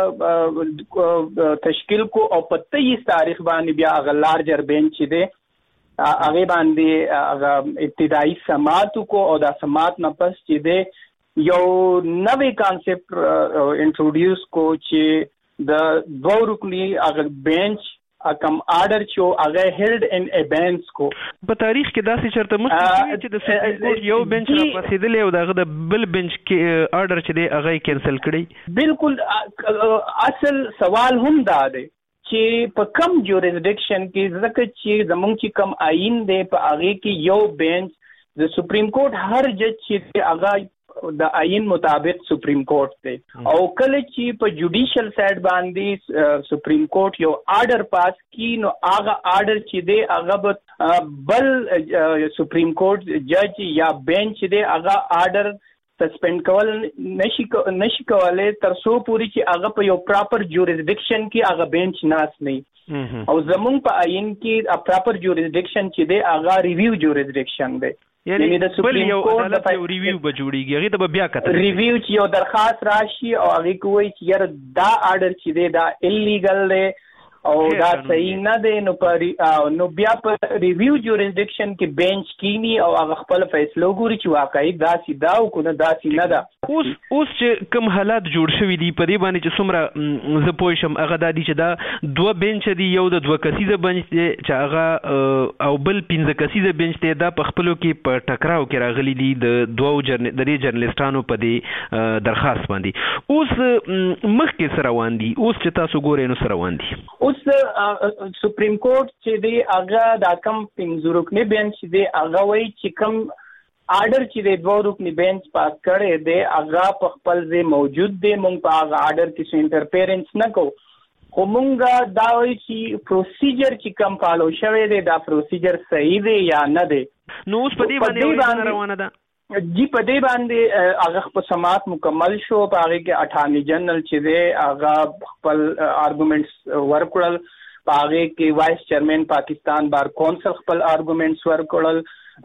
[SPEAKER 6] تشکیل کو او په تیئیس تاریخ باندې بیا هغه لارجر بنچ دی هغه باندې هغه ابتدایي سماعت کو او دا سماعت نه پس چې دی یو نوې کانسپټ انټروډیوس کو چې د دوه رکنی هغه بنچ کم آرډر چې هغه هیلډ ان ابینس کو
[SPEAKER 20] په تاریخ کې داسې چرته مخکې چې د سپریم کورټ یو بنچ را پاسېدلی او دغه د بل بنچ کې آرډر چې دی هغه کینسل کړی
[SPEAKER 6] بالکل اصل سوال هم دا دی چې په کم جوریسډکشن کې ځکه چې زمونږ چې کم آئین دی په هغه کې یو بینچ د سپریم کورټ هر جج چې هغه د آئین مطابق سپریم کورټ دی او کله چې په جوډیشل سایډ باندې سپریم کورټ یو آرډر پاس کی نو هغه آرډر چې دی هغه بل سپریم کورټ جج یا بینچ دی هغه آرډر سسپند کول نشي نشي کولای تر څو پوری چې هغه په یو پراپر جوریسډکشن کې هغه بنچ ناس نه او زمونږ په آئین کې پراپر جوریسډکشن چې دی هغه ریویو جوریسډکشن دی
[SPEAKER 20] یعنی د سپریم کورټ د ریویو به جوړیږي هغه ته بیا کتل
[SPEAKER 6] ریویو چې یو درخواست راشي او هغه کوي چې یار دا آرډر چې دی دا الیګل دی او دا صحیح نه دی نو پر نو بیا په ریویو جوریسډکشن کې بنچ کینی او هغه خپل فیصله ګوري چې واقعي دا سیدا او کنه دا سیدا ده
[SPEAKER 20] اوس اوس چې کوم حالات جوړ شوی دي په دې باندې چې څومره ز پوښم هغه د دې چې دا دوه بنچ دی یو د دوه کسیزه بنچ دی چې هغه او بل پنځه کسیزه بنچ دی دا په خپلو کې په ټکراو کې راغلي دي د دوه جرن د دې جرنالستانو په دې درخواست باندې اوس مخکې سره روان دي اوس چې تاسو ګورئ نو سره روان دي
[SPEAKER 6] سپریم کورټ چې دی هغه دا کم پنځه رکنی بنچ دی هغه وایي چې کم آرډر چې دی دوه رکنی بنچ پاس کړی دی هغه په خپل ځای موجود دی موږ په هغه آرډر کې څه انټرفیرنس نه کوو خو موږ دا وایي چې پروسیجر چې کم فالو شوی دی دا پروسیجر صحیح دی یا نه دی
[SPEAKER 20] نو اوس په دې باندې روانه ده
[SPEAKER 6] جی په دې باندې هغه په سماعت مکمل شو په هغه کې اټارنی جنرال چې دی هغه خپل آرګومنټس ورکړل په هغه کې وایس چیرمن پاکستان بار کونسل خپل آرګومنټس ورکړل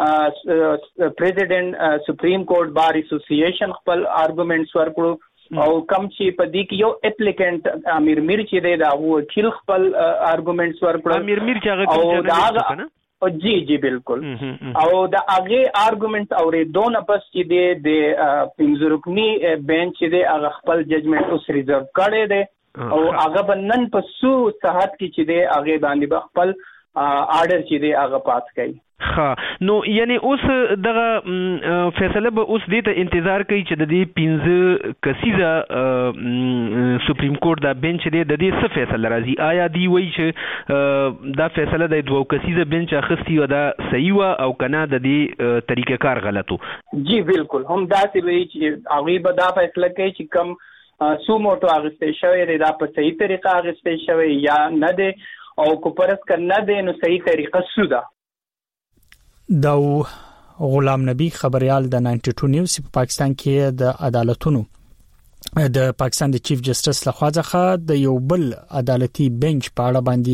[SPEAKER 6] پریزیډنټ سپریم کورټ بار اسوسییشن خپل آرګومنټس ورکړو او کم چې په دې کې یو اپلیکینټ امیر میر چې دی دا وکیل خپل آرګومنټس ورکړل
[SPEAKER 20] امیر میر چې هغه کوم جنرال
[SPEAKER 6] جی جی بالکل او د هغه آرګومنټ اورې دونه پس چې دی د پنځه رکنی بنچ چې دی هغه خپل ججمنټ اوس ریزرو کړی دی او هغه بنن په سو صحت کې چې دی هغه باندې خپل آرډر چې دی هغه پاس کړي
[SPEAKER 20] ها نو یعنی اوس دغه فیصله به اوس دې ته انتظار کوي چې د دې پنځه کسیزه سپریم کورټ دا بنچ دی د دې څه فیصله راځي آیا دی وایي چې دا فیصله د دوه کسیزه بنچ اخیستی و دا صحیح و او کنه د دې طریقې کار غلط و
[SPEAKER 6] جی بالکل هم دا څه وایي چې هغه به دا فیصله کوي چې کم سو موټو اغستې شوی دی دا په صحیح طریقه اغستې شوی یا نه دی او کو پرس کنه دی نو صحیح طریقه سو ده
[SPEAKER 1] دا غلام نبی خبريال د نائنټي ټو نیوز په پاکستان کې د عدالتونو د پاکستان د چیف جسټس لخوا ځخه د یو بل عدالتي بنچ په اړه باندې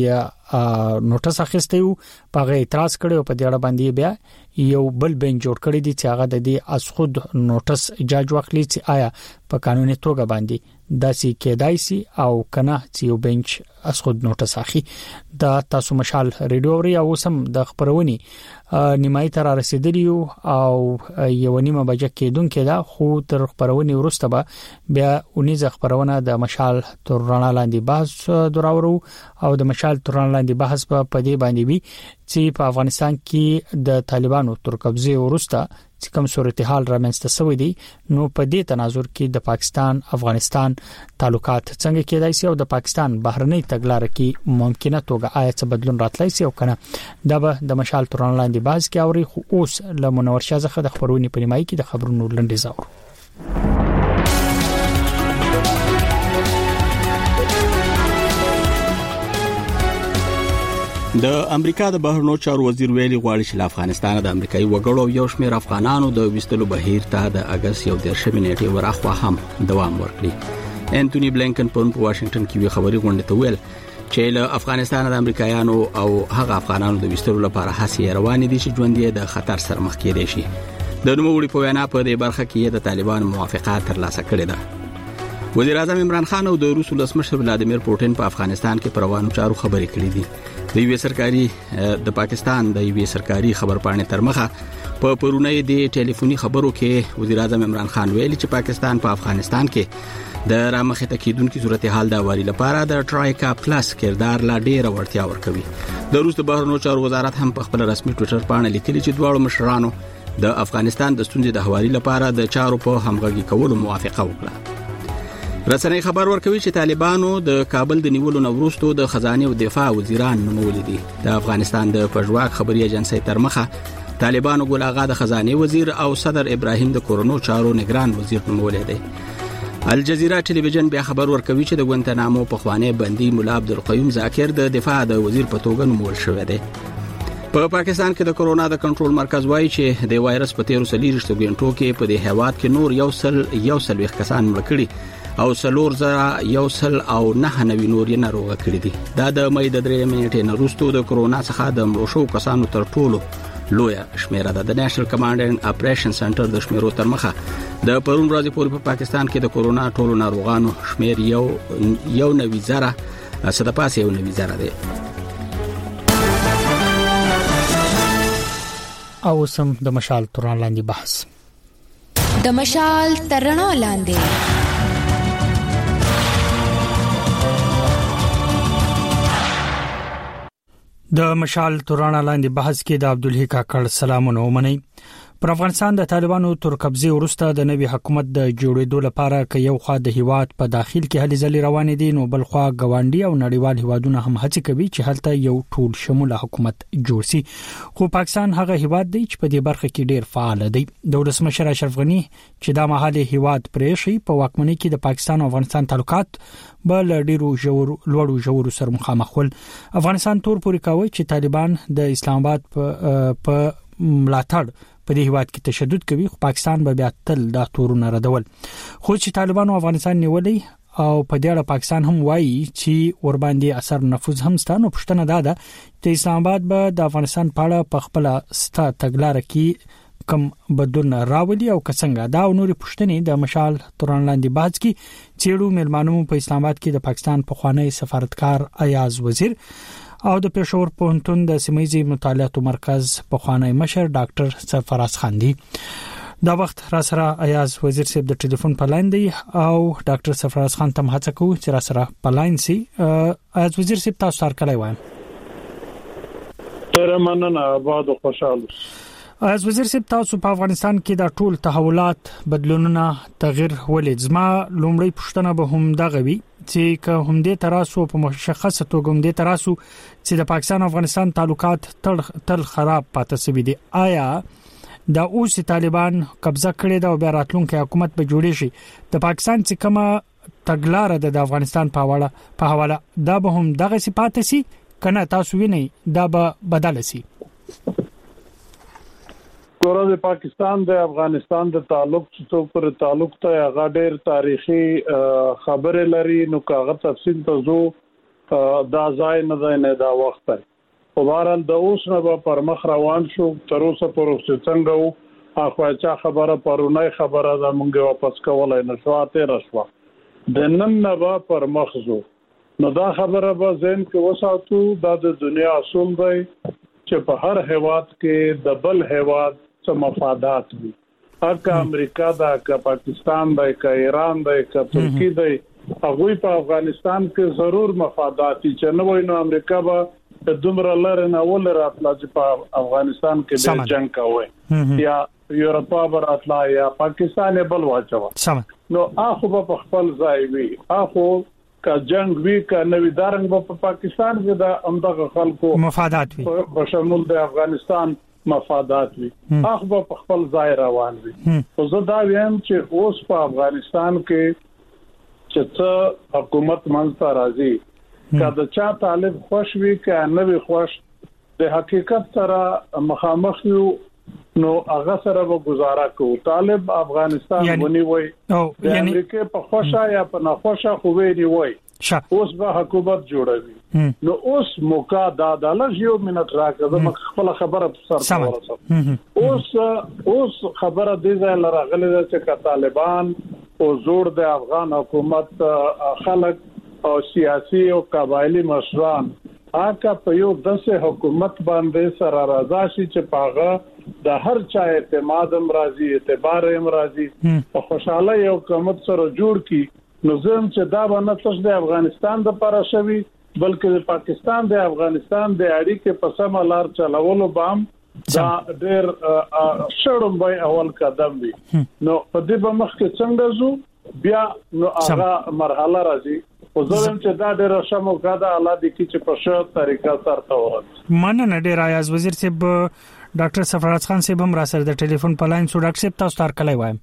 [SPEAKER 15] نوټس اخیسته یو په غي اعتراض کړي او په دې اړه باندې بیا یو بل بنچ جوړ کړی دی چې هغه د دې از خود نوټس اجازه واخلي چې آیا په قانوني توګه باندې داسي کېدای شي او کنه چې یو بنچ از خود نوټس اخی. دا تاسو مشال ریډیو ری او سم د خبرونی نیمای تر رسیدلی او یو نیمه بجه کېدونکې دا خو تر خبرونی ورسته به بیا اونیزه خبرونه د مشال تر رڼا لاندې بحث دراورو او د مشال تر رڼا لاندې بحث په پدې باندې وی چې په افغانستان کې د طالبانو تر قبضه ورسته چې کوم صورتحال رامنځته شوی دی نو په دې تناظر کې د پاکستان افغانستان تعلقات څنګه کېدای شي او د پاکستان بهرنۍ تګلارې کې ممکنه توګه آیا څه بدلون راتلای شي او کنه دا به د مشال تران لاندې باز کې اوري خو اوس له منور شاه څخه د خبرونې په نیمای کې د خبرونو لنډیز اورو.
[SPEAKER 2] د امریکا د بهرنیو چارو وزیر ویلي غواړي چې افغانستان د امریکایي وګړو یو شمېر افغانانو د وستلو بهیر ته د اگست یو دیرشمې نیټې ورخوا هم دوام ورکړي. انټونی بلینکن په واشنگټن کې وی خبري غونډه ته ویل چې له افغانستان د امریکایانو او هغه افغانانو د وستلو لپاره هڅې روانې دي چې ژوند یې د خطر سره مخ کېدی شي. د نوموړي په وینا په دې برخه کې د طالبان موافقه ترلاسه کړې ده. وزیر اعظم عمران خان او د روس ولسمشر ولادیمیر پوتین په افغانستان کې پر روانو چارو خبرې کړې دي. د یوې سرکاري د پاکستان د یوې سرکاري خبرپاڼې تر مخه په پرونی د ټلیفوني خبرو کې وزیر اعظم عمران خان ویلي چې پاکستان په افغانستان کې د رامخې تکیدونکو صورتحال د واری لپاره د ټرایکا پلس کردار لا ډیره ورتیا ورکوي. د روس د بهرنیو چارو وزارت هم په خپل رسمي ټوئیټر باندې لیکلي چې دواړو مشرانو د افغانستان د ستونزې د حوالي لپاره د چارو په همغږي کولو موافقه وکړه. رسنۍ خبر ورکوي چې طالبانو د کابل د نیولو نوروستو د خزانه او دفاع وزیران نومولي دي. د افغانستان د پژواک خبري ایجنسی تر مخه طالبانو ګل اغا د خزانه وزیر او صدر ابراهیم د کورونو چارو نگران وزیر نومولي دي. الجزیره ټلویزیون بیا خبر ورکوي چې د ګوانتانامو په خوانه بندي مولا عبدالقیوم ذاکر د دفاع د وزیر په توګه نومول شوی دی. په پاکستان کې د کرونا د کنټرول مرکز وایي چې د وایرس په تیرو سلیریشتو غنټو کې په دې هیواد کې نور یو سل یو سل وخت کسان مړ کړي او سلور زرا یو سل او نه نوي نور یې ناروغ کړي دي. دا د مې د درې منټې نورستو د کرونا څخه د مړو شو کسانو تر ټولو لوی شمیره ده. د نېشنل کمانډ اینډ اپریشن سنټر د شمیرو تر مخه د پرون ورځې پورې په پاکستان کې د کرونا ټولو ناروغانو شمیر یو یو نوي زره صد پاسه یو نوي زره ده.
[SPEAKER 15] او سم د مشال تران لاندې بحث
[SPEAKER 21] د مشال ترنا لاندې
[SPEAKER 15] د مشال تورانه لاندې بحث کې د عبدالحی کاکړ سلامونه ومني. پر افغانستان د طالبانو تر قبضه ورسته د نوي حکومت د جوړېدو لپاره ک یو خوا د هیواد په داخل کې هلي ځلې روانې دي نو بل خوا غوانډي او نړیوال هیوادونه هم هڅه کوي چې هلته یو ټول شموله حکومت جوړ شي. خو پاکستان هغه هیواد دی چې په دې برخه کې ډیر فعال دی. د ولسمشر اشرف غنی چې د محلي هیواد پرېشي په واکمنۍ کې د پاکستان او افغانستان تعلقات بل ډیرو جوړ لوړو جوړ سره مخامخ ول. افغانستان تور پوري کوي چې طالبان د اسلام آباد په ملاتړ په دې هیواد کې تشدد کوي خو پاکستان به بیا تل دا تورونه ردول. خو چې طالبان او افغانستان نیولې او په دې اړه پاکستان هم وایي چې ور باندې اثر نفوذ هم ستانو پښتنه داده چې اسلام آباد به د افغانستان په اړه په خپل ستا تګلارې کې کم بدلون راولي او څنګه دا نوري پښتنې د مشال توران لاندې باز کې چېړو ملمانو په اسلام آباد کې د پاکستان په خوانی سفارتکار ایاز وزیر او د پېښور پوهنتون د سیمایي مطالعاتو مرکز په خوانی مشر ډاکټر سرفراز خان دی. دا وخت را سره ایاز وزیر صاحب د ټلیفون په لاین دی او ډاکټر سرفراز خان تم هڅه کوي چې را سره په لاین سي. ایاز وزیر صاحب تاسو سره کله وایم
[SPEAKER 22] ډېر مننه آباد او خوشاله.
[SPEAKER 15] از وزیر صاحب تاسو په افغانستان کې د ټول تحولات بدلونونه تغییر ولې زما لومړی پښتنه به هم دغه وی چې که هم دې تراسو په مشخصه توګه هم دې تراسو چې د پاکستان او افغانستان تعلقات تل تل خراب پاتې سوي دي. آیا د اوس طالبان قبضه کړي دا او بیا راتلونکي حکومت به جوړې شي د پاکستان چې کومه تګلارې د افغانستان په حواله په حواله دا به هم دغه صفات سي کنه تاسو ویني دا به بدل سي؟
[SPEAKER 22] ګوره د پاکستان د افغانستان د تعلق څخه پر تعلق ته هغه ډېر تاریخي خبره لري نو کاغه تفصیل ته زو دا ځای نه دی نه دا وخت دی په بهرحال د اوس نه پر مخ روان شو تر اوسه پورې چې څنګه وو اخوا چا خبره پرونی خبره ده مونږ واپس کولای نه شو تیر شو د نن نه پر مخ زو نو دا خبره به ذهن کې وساتو دا د دنیا اصول دی چې په هر هیواد کې د بل هیواد څخه مفادات وي هغه امریکا دا که پاکستان دا که ایران دا که ترکی دا هغه په افغانستان کې ضرور مفادات چې نه وای نو امریکا به د دومره لاره نه ول راتلا چې په افغانستان کې د جنگ کوي یا یورپا براتلا یا پاکستان بل واچو نو اخو په خپل ځای وي اخو کا جنگ وی کا نوی دارنګ په پاکستان کې د امدغه خلکو
[SPEAKER 1] مفادات وي
[SPEAKER 22] په شمول د افغانستان مفادات وي اخو په خپل ځای روان وي او زه دا ویم چې اوس په افغانستان کې چې حکومت منځ راځي کله چې طالب خوش وي کا نوی خوش د حقیقت سره مخامخ یو نو هغه سره به گزاره کوو طالب افغانستان ونی وای د امریکا په خوشا یا په ناخوشا خو وی وای اوس به حکومت جوړوي نو اوس موقع دا د لږ یو منټ راکړه د خپل خبره سره ورسوم اوس اوس خبره د ځای لراغله چې طالبان او زور د افغان حکومت خلک او سیاسي او قبایلی مشران آکا په یو دسه حکومت باندې سره راځي چې پاغه د هر چا اعتماد هم راځي اعتبار هم راځي په خوشاله یو حکومت سره جوړ کی نو زم چې دا باندې تاسو د افغانستان د لپاره شوي بلکې د پاکستان د افغانستان د اړیکې په سم لار چلولو بام دا ډېر شړم به اول قدم وي نو په دې په مخ کې څنګه زو بیا نو هغه مرحله راځي او زم چې دا ډېر شمو کاده الله دې کې چې په شو طریقه سره ورته
[SPEAKER 1] مننه ډېر ایاز وزیر صاحب ډاکټر سفرات خان صاحب هم را سره د ټلیفون په لاین سو ډاکټر صاحب تاسو تر کله وایم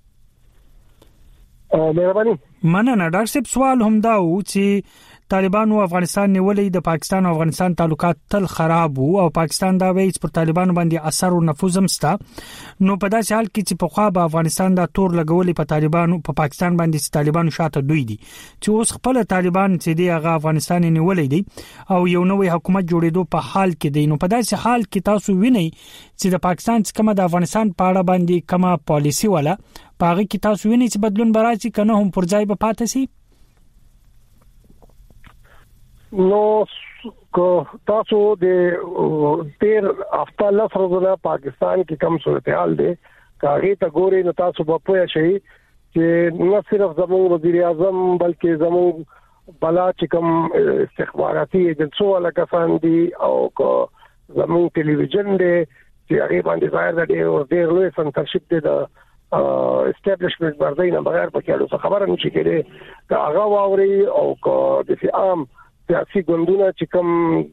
[SPEAKER 3] مهرباني
[SPEAKER 1] مننه ډاکټر صاحب سوال هم دا و چې طالبانو افغانستان نیولې د پاکستان او افغانستان تعلقات تل خراب وو او پاکستان دا وایي چې پر طالبانو باندې اثر او نفوذ هم ستا نو په داسې حال کې چې په خوا به افغانستان دا تور لګولې په طالبانو په پا پاکستان باندې چې طالبانو شاته دوی دي چې اوس خپل طالبان چې دی هغه افغانستان نیولې دي او یو نوې حکومت جوړېدو په حال کې دی نو په داسې حال کې تاسو وینئ چې د پاکستان څخه د افغانستان په اړه باندې کومه پالیسی ولا پاغه کې تاسو وینئ چې بدلون براشي کنه هم پر ځای به پاتې شي
[SPEAKER 3] نو کو تاسو د تیر هفته لفظونه پاکستان کې کم صورتحال دي کاغه ته ګوري نو تاسو په پوهه شئ چې نه صرف زموږ وزیر اعظم بلکې زموږ بلا چې کوم استخباراتي ایجنسو ولا کسان دي او کو زموږ ټلویزیون دي چې هغه باندې ظاهر دي او ډېر لوی سنسرشپ دي د اسټابلیشمنت باندې نه بغیر په کېلو خبره نشي کېده دا هغه واوري او کو د عام سیاسي ګوندونه چې کوم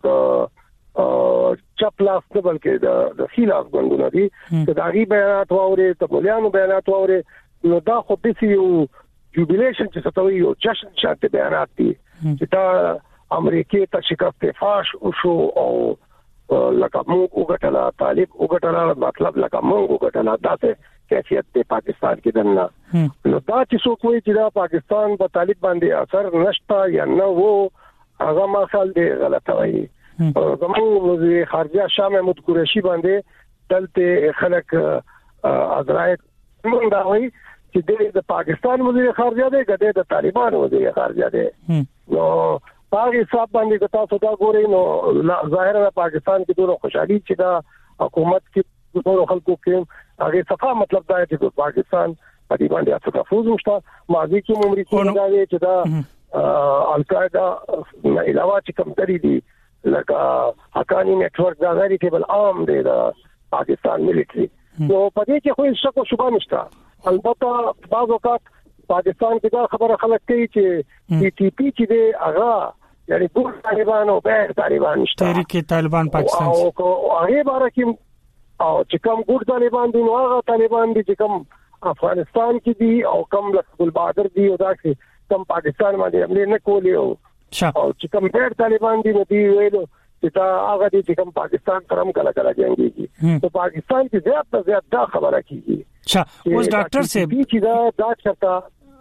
[SPEAKER 3] د چپ لاس نه بلکې د د خلاف ګوندونه دي چې دا غي بیانات واوري ته مليانو بیانات واوري نو دا خو د سیو جوبلیشن چې ستوي او جشن شاته بیانات دي چې دا امریکای ته شکست فاش او شو او لکه موږ وګټلا طالب وګټلا مطلب لکه موږ وګټلا داسې کیفیت د پاکستان کې دنه نو دا چې څوک وایي چې دا پاکستان په طالب باندې اثر نشته یا نه وو هغه ما خل دی غلطه وایي زموږ وزیر خارجه شاه محمود قریشي باندې دلته خلک ازرائیل موږ دا وایي چې د پاکستان وزیر خارجه دی ګډه د طالبان وزیر خارجه دی نو هغه حساب باندې تاسو دا ګورئ نو ظاهرا پاکستان کې دوه خوشحالي چې دا حکومت کې دوه خلکو کې هغه صفه مطلب دا چې پاکستان په دې باندې اڅه تفوز وشته ماضي کې امریکا دا وی چې دا القاعده علاوه چې کوم دري دي لکه حقانی نیټ ورک دا غیر کېبل عام دی د پاکستان ملټري نو په دې کې خو شک او شبهه نشته البته بعض وخت پاکستان کې دا خبره خلک کوي چې پی ټی پی چې دی هغه یعنی ټول طالبان او به طالبان نشته
[SPEAKER 1] تحریک طالبان پاکستان
[SPEAKER 3] او هغه باره کې او چې کوم ګور طالبان دي نو هغه طالبان دي چې کوم افغانستان کې دي او کوم لکه بلبادر دي او دا چې کوم پاکستان باندې حمله نه کولی او چې کوم ډېر طالبان دي نو دی ویلو چې دا هغه دي چې کوم پاکستان سره هم کله کله جنگيږي نو پاکستان کې زیات زیات دا خبره کیږي
[SPEAKER 1] اچھا اوس ډاکټر صاحب
[SPEAKER 3] چې دا دا چرته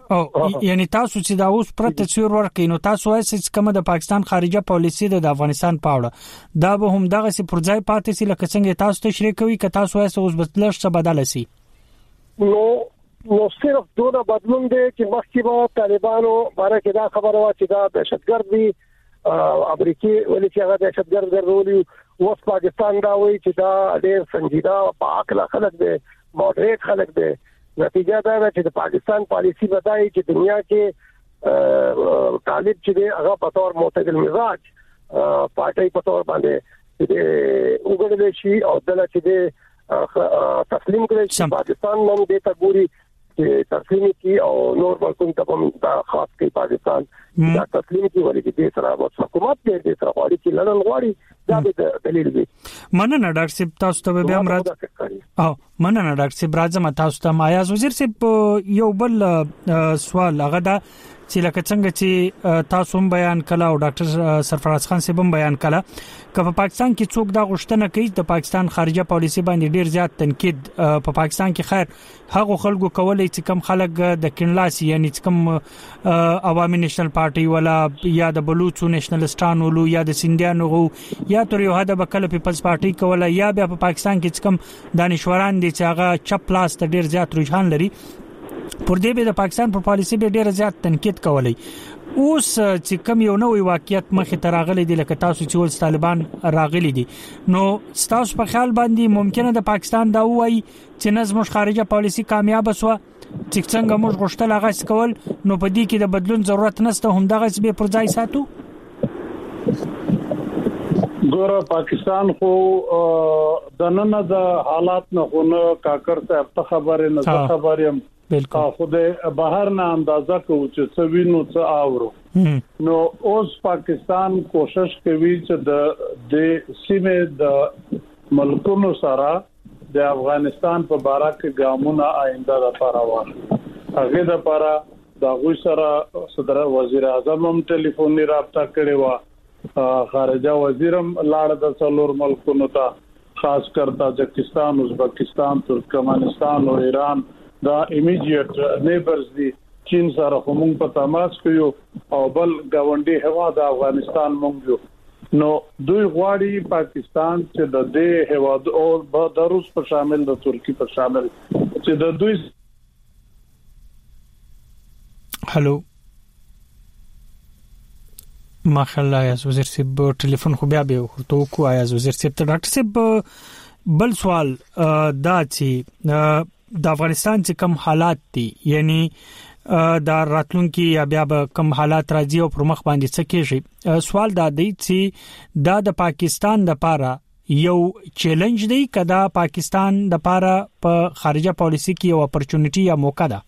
[SPEAKER 1] او یعنی تاسو چې دا اوس پر تصویر ورکې نو تاسو اساس کومه د پاکستان خارجه پالیسی د افغانستان پاوړه دا به هم دغه سي پرځای پاتې سي لکه څنګه تاسو تشریح کوي ک تاسو اساس اوس بدلش څه بدل سي
[SPEAKER 3] نو نو صرف دوه بدلون دي چې مخکې به طالبانو باره کې دا خبره وا چې دا دهشتګرد دي امریکای ولې چې هغه دهشتګرد ګرځولي اوس پاکستان دا وایي چې دا ډېر سنجیده پاک لا خلک دي مودریټ خلک دي نتیجه دا ده چې د پاکستان پالیسی بدایي چې دنیا کې طالب چې دی هغه په تور معتدل مزاج پارټي په تور باندې وګړي شي او دلته چې دی تسلیم کړي چې پاکستان نن د ته ګوري چې تسلیم کی او نور ملکونو ته هم دا خاص کوي پاکستان دا تسلیم کی ولې چې سره د حکومت د سره غواړي چې لړل غواړي دا د دلیل دی
[SPEAKER 1] مننه ډاکټر صاحب تاسو ته بیا مراد او مننه ډاکټر صاحب راځم تاسو ته مایاز وزیر صاحب یو بل سوال هغه دا چې لکه څنګه چې تاسو هم بیان کړه او ډاکټر سرفراز خان صاحب هم بیان کړه چې په پاکستان کې څوک دا غوښتنه کوي د پاکستان خارجه پالیسی باندې ډیر زیات تنقید په پاکستان کې خیر هغه خلکو کولای چې کم خلک د کینلاس یعنی چې کم عوامي نېشنل پارټي ولا یا د بلوچو نېشنلستان ولو یا د سندیانو یا تر یو حد به کله پیپلز پارټي کوله یا بیا په پاکستان کې چې کم دانشوران دي چې هغه چپ لاس ته ډیر زیات رجحان لري پر دې به د پاکستان په پالیسی به ډیر زیات تنقید کولی اوس چې کوم یو نوې واقعیت مخې ته راغلي دي لکه تاسو چې ول طالبان راغلي دي نو تاسو په خیال باندې ممکنه د پاکستان دا وایي چې نظم خارجه پالیسی کامیاب شوه چې څنګه موږ غوښتل هغه کول نو په دې کې د بدلون ضرورت نشته هم دغه څه به پر ځای ساتو
[SPEAKER 22] ګوره پاکستان خو د نن د حالات نه خو نه کاکر ته خبره نه خبرم خو د بهر نه اندازه کوو چې څوینو څه اورو نو اوس پاکستان کوشش کوي چې د د سیمه د ملکونو سره د افغانستان په باره کې ګامونه آینده لپاره واخلي هغه د لپاره د غوي سره صدر وزیر اعظم هم ټلیفوني رابطه کړې و خارجه وزیرم لاړ د څلور ملکونو ته خاص کر تاجکستان ازبکستان ترکمنستان او ایران دا ایمیډیټ نیبرز دي چین سره کوم په تماس کې او بل گاونډي هوا د افغانستان مونږ نو دوی غواړي پاکستان چې د دې هوا او د روس په شامل د ترکی په شامل چې د دوی
[SPEAKER 1] هالو ماخلا یا وزیر صاحب ټلیفون خو بیا به ورته کو آیا وزیر صاحب ته ډاکټر صاحب بل سوال دا چې د افغانستان چې کم حالات دي یعنی د راتلونکو یا بیا به کم حالات راځي او پر مخ باندې څه کېږي سوال دا دی چې دا د پاکستان لپاره یو چیلنج دی کدا پاکستان لپاره په خارجه پالیسی کې یو اپورچونټی یا موقع ده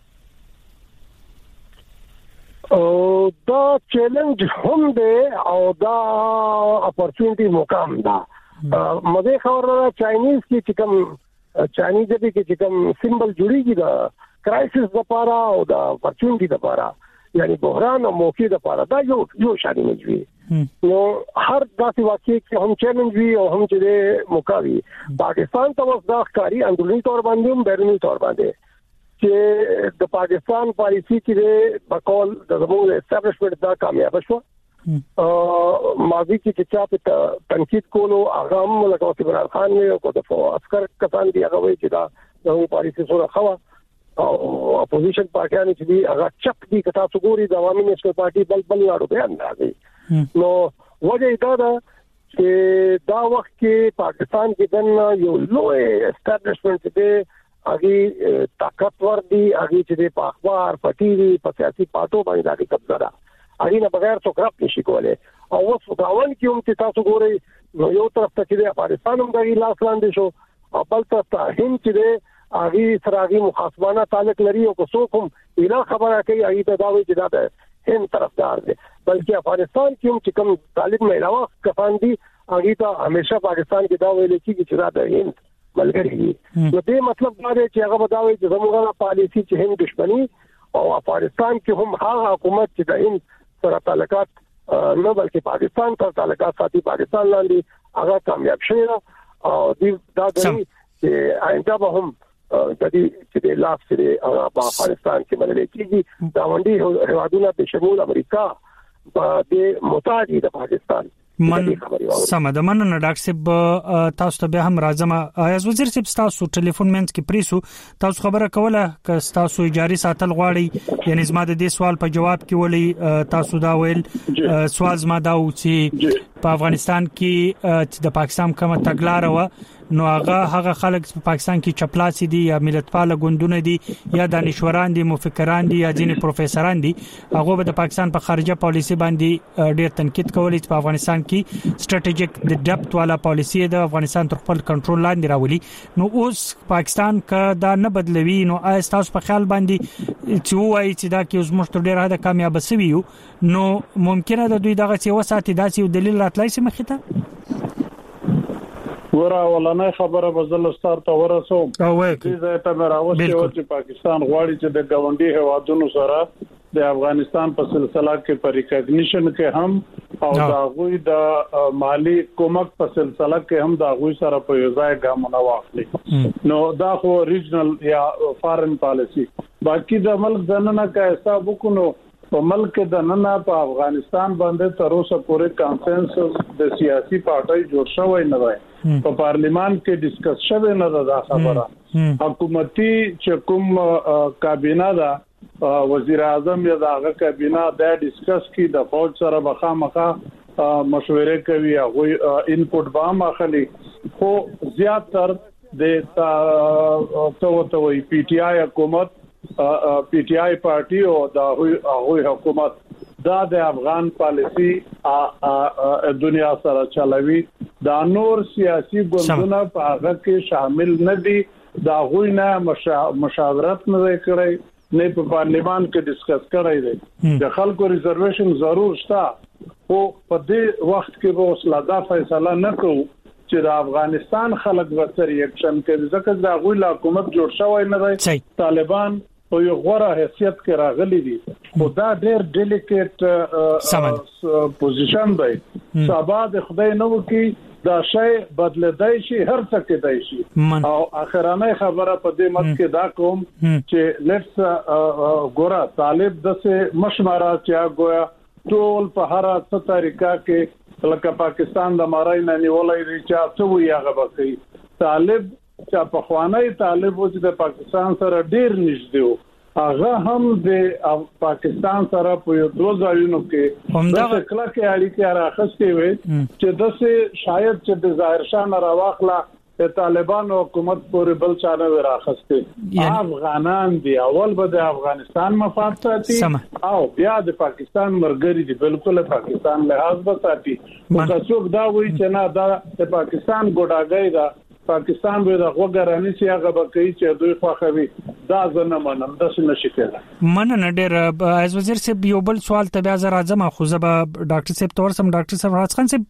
[SPEAKER 3] او دا چیلنج هم دی او دا اپورچونټی موقع هم ده مزه خبره چاینیز کې چې کم چاینیز دې کې چې کوم سیمبل جوړیږي دا کرایسس لپاره او دا اپورچونټی لپاره یعنی بحران او موقع لپاره دا یو یو شانې مجوي نو هر داسې واقع کې هم چیلنج وي او هم چې موقع وي پاکستان ته اوس دا ښکاری اندرونی تور باندې هم بیرونی تور باندې چې د پاکستان پالیسی کې د بقول د زموږ اسټابلیشمنت دا کامیاب شو ماضی کې چې چا په تنقید کولو هغه هم لکه عمران خان او کو د عسكر کسان دی هغه وی چې دا د پالیسي سره خوا او اپوزیشن پارټیان چې دی هغه چپ دي کته څګوري د عوامي نېشنل پارټي بل بل لاړو بیان راځي نو وجه دا ده چې دا وخت کې پاکستان کې د یو لوی اسټابلیشمنت دی هغه طاقتور دی هغه چې په اخبار پټي په سیاسي پاتو باندې د قبضه ده اړینه بغیر څوک راپ نشي کولای او اوس غاون کې هم چې تاسو ګورئ نو یو طرف ته چې افغانستان هم د لاس لاندې شو او بل طرف ته هند چې هغه سره هغه مخاصمانه تعلق لري او څوک هم اله خبره کوي هغه ته دا وایي چې دا هند طرفدار دي بلکې افغانستان کې هم چې کوم طالب نه علاوه کفان دي هغه ته همیشه پاکستان کې دا ویل کېږي چې دا د هند ملګری نو دې مطلب دا دی چې هغه بداوي چې زموږه پالیسی چې هند دښمنی او افغانستان کې هم هغه حکومت چې د هند سره تعلقات نه بلکې پاکستان سره تعلقات ساتي پاکستان لاندې هغه کامیاب شوی او دا د آینده به هم د دې چې لاس کې په افغانستان کې باندې کېږي دا باندې هوادونه په شمول امریکا په دې متحده د پاکستان
[SPEAKER 1] من سم د من نه ډاکټر صاحب تاسو ته به هم راځم. ایاز وزیر صاحب تاسو ټلیفون منځ کې پریسو تاسو خبره کوله ک تاسو اجازه ساتل غواړي یعنی زما د دې سوال په جواب کې ولې تاسو دا ویل سوال زما دا و چې په افغانستان کې د پاکستان کومه تګلارې و نو هغه هغه خلک په پاکستان کې چپلاسي دي یا ملتپاله ګوندونه دي یا دانشوران دي مفکران دي یا ځینې پروفیسوران دي هغه به د پاکستان په خارجه پالیسي باندې ډېر تنقید کوي چې په افغانستان کې سټریټیجیک د ډپت والا پالیسي د افغانستان تر خپل کنټرول لاندې راولي. نو اوس پاکستان کا دا نه بدلوي نو تاسو په خیال باندې چې وایي چې دا کې زموږ تر ډېر هدا کامیاب شوي نو ممکنه د دوی دغه څه وساتي داسې دلیل راتلای شي مخې ته
[SPEAKER 22] ورا ولنه خبره بزل ستار ته ورسوم
[SPEAKER 1] او وای
[SPEAKER 22] دې ته مې راوستي و چې پاکستان غواړي چې د ګاونډي هوادونو سره د افغانستان په سلسله کې پر ریکګنیشن کې هم او دا غوي د مالی کومک په سلسله کې هم دا غوي سره په یو ځای ګامونه واخلي نو دا خو ریجنل یا فارن پالیسی باقي د ملک دننه کا حساب وکړو په ملک د نننه په افغانستان باندې تر اوسه پورې کانسنسس د سیاسي پارټي جوړ شوی نه دی په پارلیمان کې ډیسکس شوی نه ده دا خبره حکومتي چې کوم کابینه ده وزیر اعظم یا دغه کابینه د ډیسکس کی د فوج سره بخامخه مشورې کوي او انپوټ به ماخلي خو زیات تر د توتوي پی ټ آی حکومت پی ټ آی پارټي او د هغوی حکومت دا د افغان پالیسی دنیا سره چلوي دا نور سیاسي ګوندونه په هغه کې شامل نه دي دا غوی نه مشاورت نه کړی نه په پارلیمان کې ډیسکس کړی دی د خلکو ریزرویشن ضرور شته او په دې وخت کې به اوس لا دا فیصله نه کوو چې د افغانستان خلک ورته ریاکشن کوي ځکه دا غوی لا حکومت جوړ شوی نه دی طالبان په یو غوړه حیثیت کې راغلي دي خو دا ډېر ډیلیکیټ پوزیشن دی سبا د خدای نو کې دا شی بدلدای شي هر څه کېدای شي او اخرانه خبره په دې مت کې دا کوم چې لیټس ګورا طالب دسه مشوره چې گویا ټول په هر څه طریقه کې لکه پاکستان د مارای نه نیولای دی چې څه وی هغه بکی طالب چې په خوانی طالب و چې د پاکستان سره ډیر نږدې و هغه هم د پاکستان سره په یو دوه ځایونو کې همدا کله کې اړیکې راخستې وي چې دسه شاید چې د ظاهر شاه راواخلا د طالبانو حکومت پورې بل چانه راخستې افغانان دی اول به د افغانستان مفاد ساتي او بیا د پاکستان مرګري دی بالکل پاکستان لحاظ به ساتي مقصود دا وایي چې نه دا د پاکستان ګډاګي دا پاکستان به د وګرانی چې هغه بکې چې دوی خوخوي دا زنه منم د څه نشي کېږي
[SPEAKER 1] من نه ډېر از وزیر صاحب یو بل سوال ته بیا زه راځم خو زه به ډاکټر صاحب تور سم ډاکټر صاحب راز خان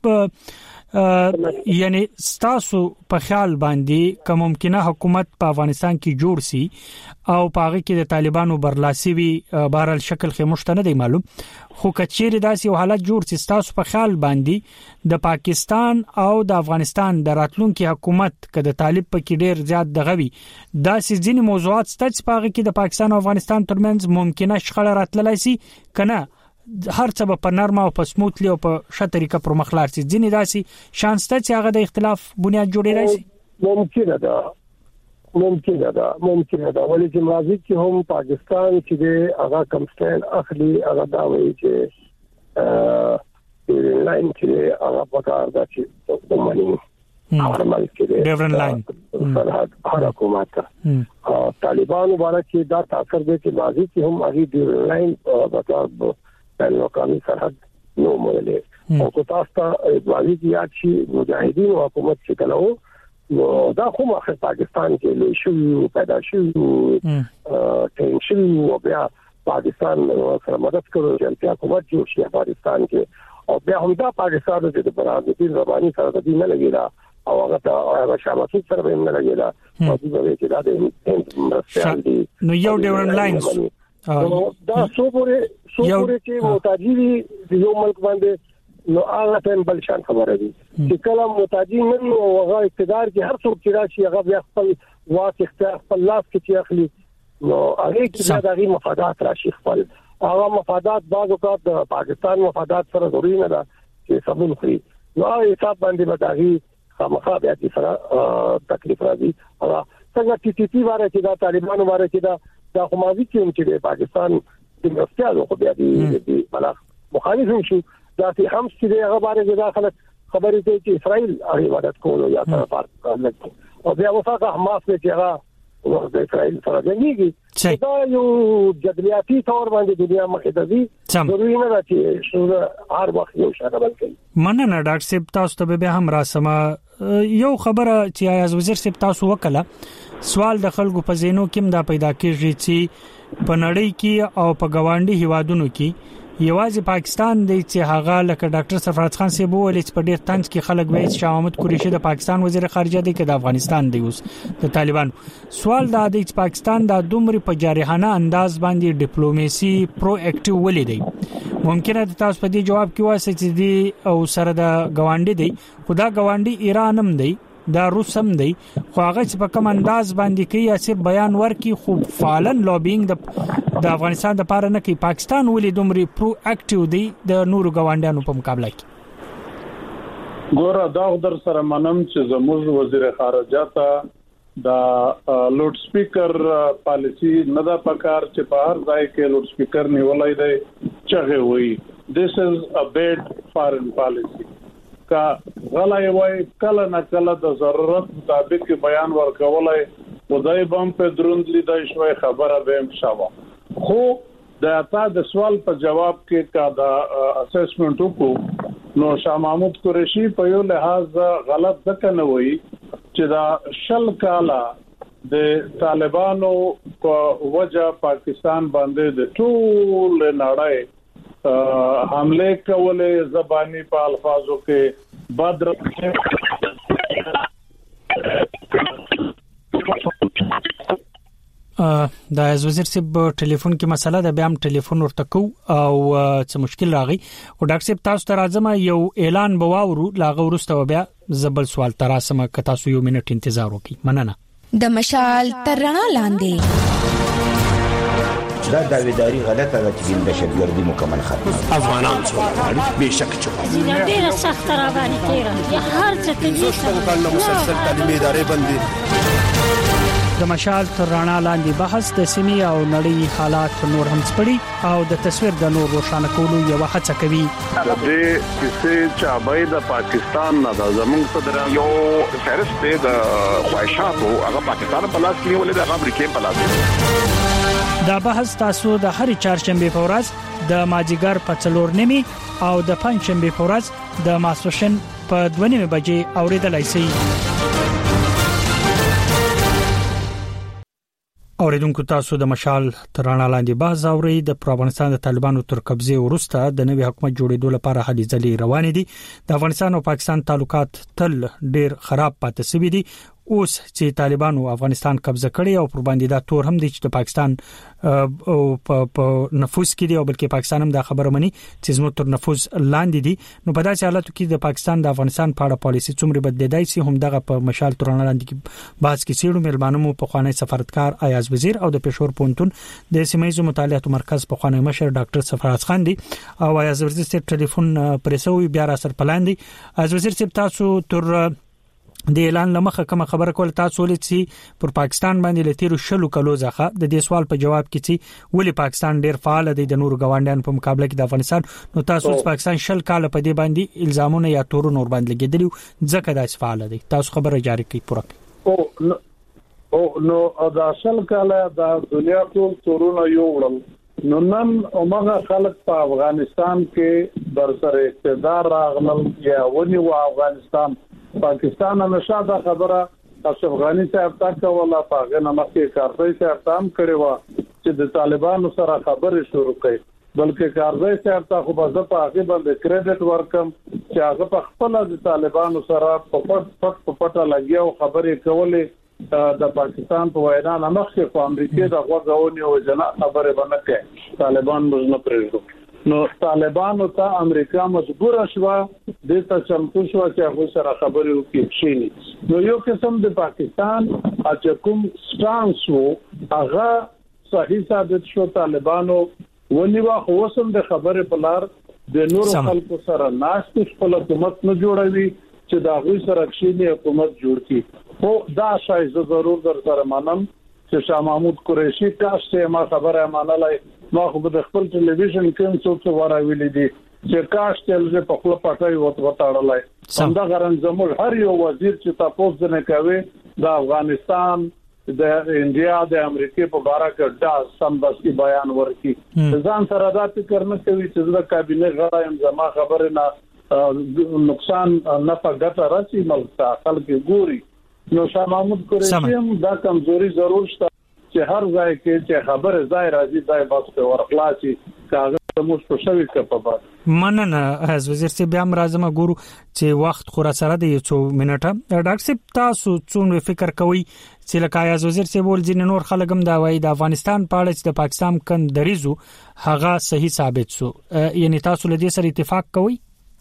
[SPEAKER 1] صاحب یعنی ستاسو په خیال باندې کوم ممکنه حکومت په افغانستان کې جوړ سي او پاره کې د طالبانو برلاسي وي بهرال شکل کې مشتنه دی معلوم خو کچېری داسې حالت جوړ سي ستاسو په خیال باندې د پاکستان او د افغانستان د راتلونکي حکومت کده طالب په کې ډېر زیات دغوي داسې ځینې موضوعات ستاسو پاره کې د پاکستان او افغانستان ترمنځ ممکنه شخړه راتللی سي کنه هر څه په نرمه او په سموتلی او په ښه طریقه پر مخ لاړ شي ځینې داسې شانس ته چې هغه د اختلاف بنیاد جوړی راځي
[SPEAKER 3] ممکنه ده ممکنه ده ممکنه ده ولې چې ماضي کې هم پاکستان چې د هغه کم سټایل اخلي هغه دا وایي چې ا لاین کې هغه پکار ده چې د مانی نورمال کې
[SPEAKER 1] ډیفرنٹ لاین
[SPEAKER 3] سرحد حکومت طالبان مبارک دا تاثر دی چې ماضي کې هم هغه د لاین مطلب د لوکالي سرحد نو مولې او کو تاسو ته ماضي کې یاد شي مجاهدین او حکومت چې کلو نو دا خو مخه پاکستان کې لوي شو پیدا شو ټینشن او بیا پاکستان سره مدد کړو چې حکومت جوړ شي افغانستان کې او بیا هم دا پاکستان د برابرۍ زبانی سره د دې نه لګیلا او هغه ته شامل سره به نه لګیلا او دې چې دا د مرستيال دي
[SPEAKER 1] نو یو ډیورن لاینز
[SPEAKER 3] دا څو پورې څو پورې چې متاجری د یو ملک باندې نو هغه ته بل شان خبره دي چې کله محتاجین نن او هغه اقتدار کې هر څوک چې راشي هغه بیا خپل واک اختیار خپل لاس کې چې اخلي نو هغه کې د هغه مفادات راشي خپل هغه مفادات بعض اوقات د پاکستان مفادات سره ضروري نه ده چې سبون خري نو هغه حساب باندې بداغي خامخا بیا چې سره تکلیف راځي او څنګه ټي ټي پی واره چې دا طالبانو واره چې دا د حکومتي کوم چې د پاکستان د مرستيالو خو بیا دي بلخ مخالف شو دا چې هم چې هغه باندې داخله خبرې کوي چې اسرائیل هغه مدد کولو یا طرف او بیا وفاقه حماس چې هغه د اسرائیل سره جنګيږي دا یو جدلیاتي تور باندې دنیا مخې ته دي ضروري نه ده چې شو هر وخت یو شاته بلکې
[SPEAKER 1] مننه ډاکټر صاحب تاسو ته به هم راسمه یو خبره چې ایاز وزیر صاحب تاسو وکړه سوال د خلکو په زینو کې دا پیدا کیږي چې په نړۍ کې او په ګاونډي هیوادونو کې یوازې پاکستان دی چې هغه لکه ډاکټر سفارت خان صاحب وویل چې په ډیر طنز کې خلک وایي چې شاه محمود قریشي د پاکستان وزیر خارجه دی کې د افغانستان دی اوس د طالبان سوال دا دی چې پاکستان د دومره په جارحانه انداز باندې ډیپلوماسي پرو اکټیو ولې دی ممکنه تاسو په دې جواب کې وایي چې دی او سره د ګاونډي دی خدا ګاونډي ایران هم دی دا روس هم دی خو هغه چې په کوم انداز باندې کوي یا صرف بیان ورکي خو فعلن لوبینګ د د افغانستان د پاره نه کوي پاکستان ولې دومره پرو اکټیو دی د نورو ګاونډیانو په مقابله کې
[SPEAKER 22] ګوره دا در سره منم چې زموږ وزیر خارجه ته دا لوډ سپیکر پالیسی نه دا پکار چې په هر ځای کې لوډ سپیکر نیولای دی چغه وي this is a bad foreign policy کا غلای وای کله نه کله د ضرورت مطابق بیان ورکولای خدای بم په دروندلی د شوي خبره به شاوه خو د اتا د سوال په جواب کې کا دا اسسمنت وکړو نو شاه محمود قریشي په یو لحاظ غلط ځکه نه وای چې دا شل کاله د طالبانو په وجه پاکستان باندې د ټول نړۍ حمله کولې زبانی په الفاظو کې بدر
[SPEAKER 1] دا از وزیر صاحب ټلیفون کې مسله ده بیا هم ټلیفون ورته کو او څه مشکل راغی او ډاکټر صاحب تاسو ته راځم یو اعلان بواورو لاغه ورسته بیا زبل سوال تراسمه ک تاسو یو منټ انتظار وکړئ مننه
[SPEAKER 21] د مشال ترنا لاندې
[SPEAKER 4] دا داویداری غلطه ده چې د شګردي مکمل ختم
[SPEAKER 7] افغانان څو به شک چوکا
[SPEAKER 23] ډیره سخت را باندې تیر هر څه کې
[SPEAKER 7] څه مسلسل تعلیمي ادارې بندي
[SPEAKER 1] د مشال تر رڼا لاندې بحث د سیمې او نړۍ حالات نور هم سپړي او د تصویر د نور روښانه کولو یو هڅه کوي
[SPEAKER 10] د دې چې چې بای د پاکستان نه د زمونږ صدر یو فهرست د خواهشاتو هغه پاکستان په لاس کې ولې د امریکای په لاس
[SPEAKER 1] دا بحث تاسو د هر چهارشنبه په ورځ د ماجیګر په څلور نیمه او د پنځشنبه په ورځ د ماسوشن په دوه نیمه بجې اوریدلای شئ اوریدونکو تاسو د مشال ترانه لاندې باز اوري د افغانستان د طالبانو تر قبضه ورسته د نوي حکومت جوړېدو لپاره هلي ځلې روان دي د افغانستان او پاکستان تعلقات تل ډیر خراب پاتې شوي دي اوس چې طالبانو افغانستان قبضه کړي او پر باندې دا تور هم دي چې د پاکستان او په نفوذ کې دي او بلکې پاکستان هم دا خبره مني چې زموږ تر نفوذ لاندې دي نو په داسې حالاتو کې د پاکستان د افغانستان په اړه پالیسي څومره بدلیدای شي هم دغه په مشال ترانه لاندې کې بحث کې سیړو ملمانو په خوانی سفارتکار ایاز وزیر او د پېښور پونتون د سیمایي مطالعاتو مرکز په خوانی مشر ډاکټر سفارت خان دي او ایاز وزیر ته ټلیفون پرېسوي بیا را سر پلاندې ایاز وزیر صاحب تاسو تر د اعلان لمخه کوم خبره کول تاسو ولې پر پاکستان باندې لتیرو شلو کلو ځخه د دې سوال په جواب کې چې ولې پاکستان ډیر فعال دی د نورو ګاونډیانو په مقابله کې د افغانستان نو تاسو پاکستان شل کال په دې باندې الزامونه یا تورونه ور باندې لګیدلی ځکه دا فعال دی تاسو خبره جاری کړئ پوره
[SPEAKER 22] او او نو دا شل کال د دنیا ټول تورونه یو وړل نو نن اومغه خلک په افغانستان کې برسر اقتدار راغلل یا ونی و افغانستان پاکستان همیشه دا خبره اشرف غنی صاحب تاسو ولا پاغه نمکه کارځي صاحب تام کړي و چې د طالبانو سره خبرې شروع کړي بلکې کارځي صاحب تاسو خو به په هغه باندې کریډټ ورکم چې هغه په خپل د طالبانو سره په پټ پټ په پټه لګیاو خبرې کولې د پاکستان په وینا نمخ په امریکا د غوږونی او جنا خبره باندې کوي طالبان موږ نه پرېږدو نو طالبانو ته امریکا مجبور شوه د ته چمتو شو چې هغه سره خبرې وکړي شي. نو یو قسم د پاکستان چې کوم سټانس وو هغه صحیح ثابت شو. طالبانو ونیوا خو سم د خبرې په لار د نور خلکو سره ناشته خپل حکومت نه جوړوي چې دا غوي سره کښینی حکومت جوړ کړي. خو دا شای زه ضرور در سره منم چې شاه محمود قریشي کاش ما خبره منلای ما خو د خپل ټلویزیون کې څو څو وراویلې دي چې کاش چې په خپل پټای وته وتاړلای. څنګه غران زموږ هر یو وزیر چې تاسو نه کوي د افغانستان د انډیا د امریکای په اړه کې دا سم بسي بیان ورکي. ځان سره دا فکر نه کوي چې د کابینه غړایم زما خبره نه نقصان نه پګټه راشي ملک ته خلک ګوري. نو شاه محمود قریشي هم دا کمزوري ضرور شته چې هر ځای کې چې خبره ځای راځي ځای بس په ورخلاصي کاغذ مو په شوي کپبا.
[SPEAKER 1] مننه از وزیر سی بیا مرزم ګورو چې وخت خورا سره د یو منټه. ډاکټر صاحب تاسو څونه فکر کوي چې لکه از وزیر سی بول ځین نور خلک هم دا وایي د افغانستان په اړه چې د پاکستان کند دریزو هغه صحیح ثابت سو، یعنی تاسو له دې سره اتفاق کوي؟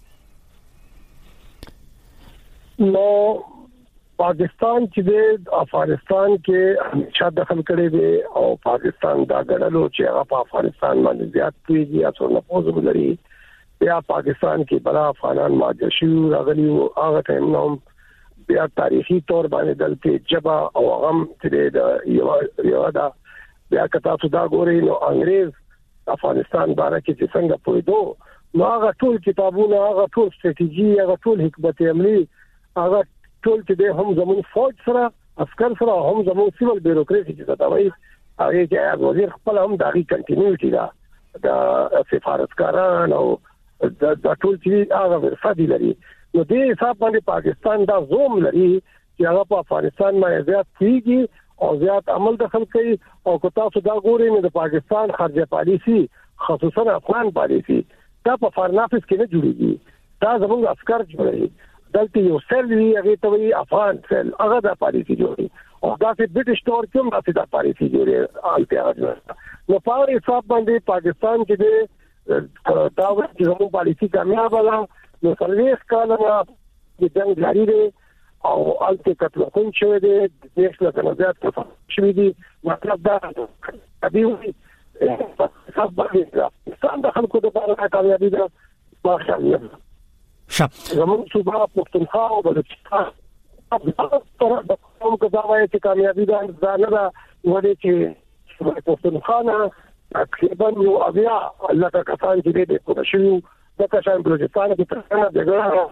[SPEAKER 3] نو پاکستان چې د افغانستان کې همیشه دخل کړي دي او پاکستان دا غړلو چې هغه په افغانستان باندې زیات کیږي یا څو نه پوزو لري یا پاکستان کې بلا افغانان ماجر شو راغلي او هغه ټیم نو بیا تاریخي تور باندې دلته جبا او غم چې د یو یو دا بیا کتا سودا ګوري نو انګريز افغانستان باندې چې څنګه پویدو نو هغه ټول کتابونه هغه ټول ستراتیژي هغه ټول حکمت عملی هغه ټول چې هم زموږ فوج سره عسكر سره هم زموږ سیول بیوروکراسي چې دا وایي هغه چې وزیر خپل هم دغه کنټینیوټي دا د سفارتکاران او د ټول چې هغه ورفادي لري. نو دې حساب باندې پاکستان دا زوم لري چې هغه په افغانستان باندې زیات کیږي او زیات عمل دخل کوي او کو تاسو دا ګورئ نو د پاکستان خارجه پالیسی خصوصا افغان پالیسی دا په فارن افیس کې نه جوړیږي. دا زموږ عسكر جوړي دلته یو سل وی هغه ته وی افغان سل هغه د پالیسی جوړي او دا چې برټش تور کوم د پالیسی جوړي آلته نو په حساب باندې پاکستان کې د دا چې زموږ پالیسی کامیاب ده نو سرویس کاله د جنگ جاری دی او آلته قتل خون شوی دی د دیش له تنازعات څخه شوی دی. مطلب دا دی چې حساب باندې څنګه د خلکو د لپاره کامیابی ده ماشاءالله. زموږ صوبه پښتونخوا او بلوچستان تر د کوم کزاوی چې کامیابی ده ځانه ده ولې چې پښتونخوا نه تقریبا یو اویا لکه کسان چې دې په شیو د کسان بلوچستان کې تر نه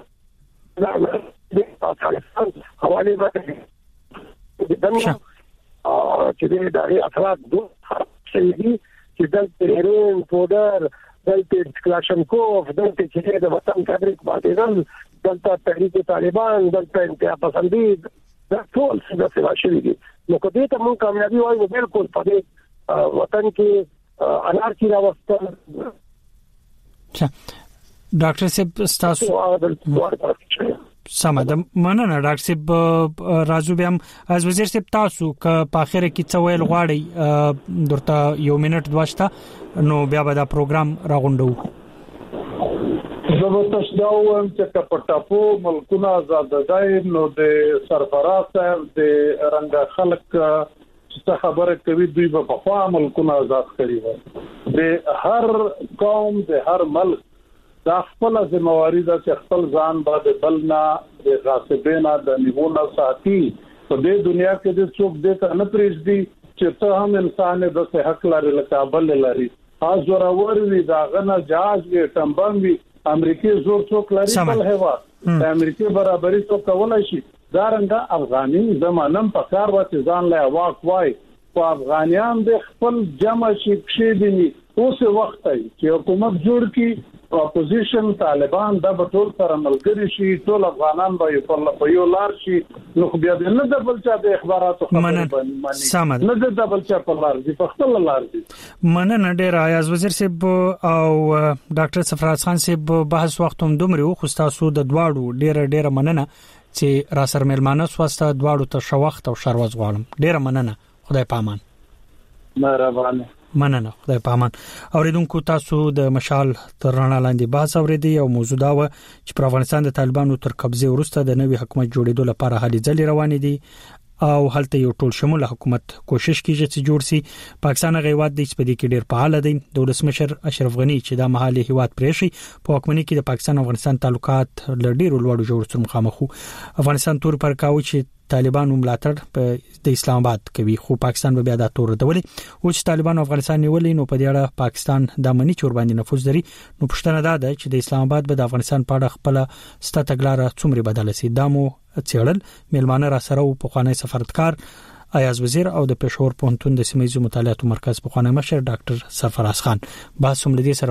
[SPEAKER 3] دغه د افغانستان حواله باندې د دنیا چې دې د اثرات دوه شي دي چې د تیرین پودر دلته کلاشنکوف دلته چې د وطن فابریک باندې دلته تحریک طالبان دلته انتها پسندید دا ټول څه څه شي دي. نو کله ته مونږ کامیابی وایو بالکل په دې وطن کې انارکی راوستل.
[SPEAKER 1] ډاکټر صاحب تاسو سمه ده مننه ډاکټر صاحب راځو بیا از وزیر صاحب تاسو ک په اخر کې څه ویل غواړي درته یو منټ دواشته نو بیا به دا پروګرام راغونډو.
[SPEAKER 22] زه به تاسو دا وایم چې په ټاپو ملکونه آزاد دي نو د سرفراز صاحب د رنګ خلک څه خبره کوي دوی په خوا ملکونه آزاد کړی وي. د هر قوم د هر ملک دا خپل ذمہواری ده چې خپل ځان باندې بلنا د غاصبینا د نیونه ساتي. په دې دنیا کې د څوک دې ته نه پریږدي چې ته هم انسان د څه حق لري لکه بل لري. خاص ضرور وي دا غنه جاج وي تمبم وي امریکای زور څوک لري په هیواد د امریکای برابرۍ څوک کولای شي. دا رنګه افغاني زمانم په کار وته ځان لا واک وای په افغانیان د خپل جمع شي کښې دي اوس وخت چې حکومت جوړ کی اپوزیشن طالبان د بټول سره ملګری شي ټول افغانان به په یو لار شي نو بیا د نه د بلچا د اخباراتو خبرونه باندې نه د بلچا په لار دي په خپل لار دي.
[SPEAKER 1] مننه ډیر ایاز وزیر صاحب او ډاکټر سفراز خان صاحب بحث وخت هم دومره خو تاسو د دواړو ډیر ډیر مننه چې را سره ملمانه سوسته دواړو ته شوخت او شروز غواړم. ډیر مننه خدای پامان.
[SPEAKER 22] مهربانه.
[SPEAKER 1] مننه خدای پامان. اوریدونکو تاسو د مشال تر رڼا لاندې بحث اوریدي او موضوع دا و چې پر افغانستان د طالبانو تر قبضه وروسته د نوي حکومت جوړېدو لپاره هلي ځلې روانې دي او هلته یو ټول شمول حکومت کوشش کوي چې جوړ شي. پاکستان غیوات د سپدي کې ډیر فعال دی. د ولسمشر اشرف غنی چې د محلي هیواد پریشي په حکومت کې د پاکستان او افغانستان تعلقات لډیر لوړ جوړ سره مخامخ. افغانستان تور پر کاوه چې طالبان ملاتړ په د اسلام آباد کوي، خو پاکستان به بیا دا تور ډولي او چې طالبان افغانستان نیولې نو په دې اړه پاکستان د منی چور باندې نفوذ لري. نو پښتنه دا ده چې د اسلام آباد به د افغانستان په اړه خپل ستاتګلاره څومره بدل شي. دمو چېړل میلمانه را سره په خوانی سفارتکار ایاز وزیر او د پېښور پونتون د سیمې مطالعاتو مرکز په خوانی مشر ډاکټر سرفراز خان با سوملدي سره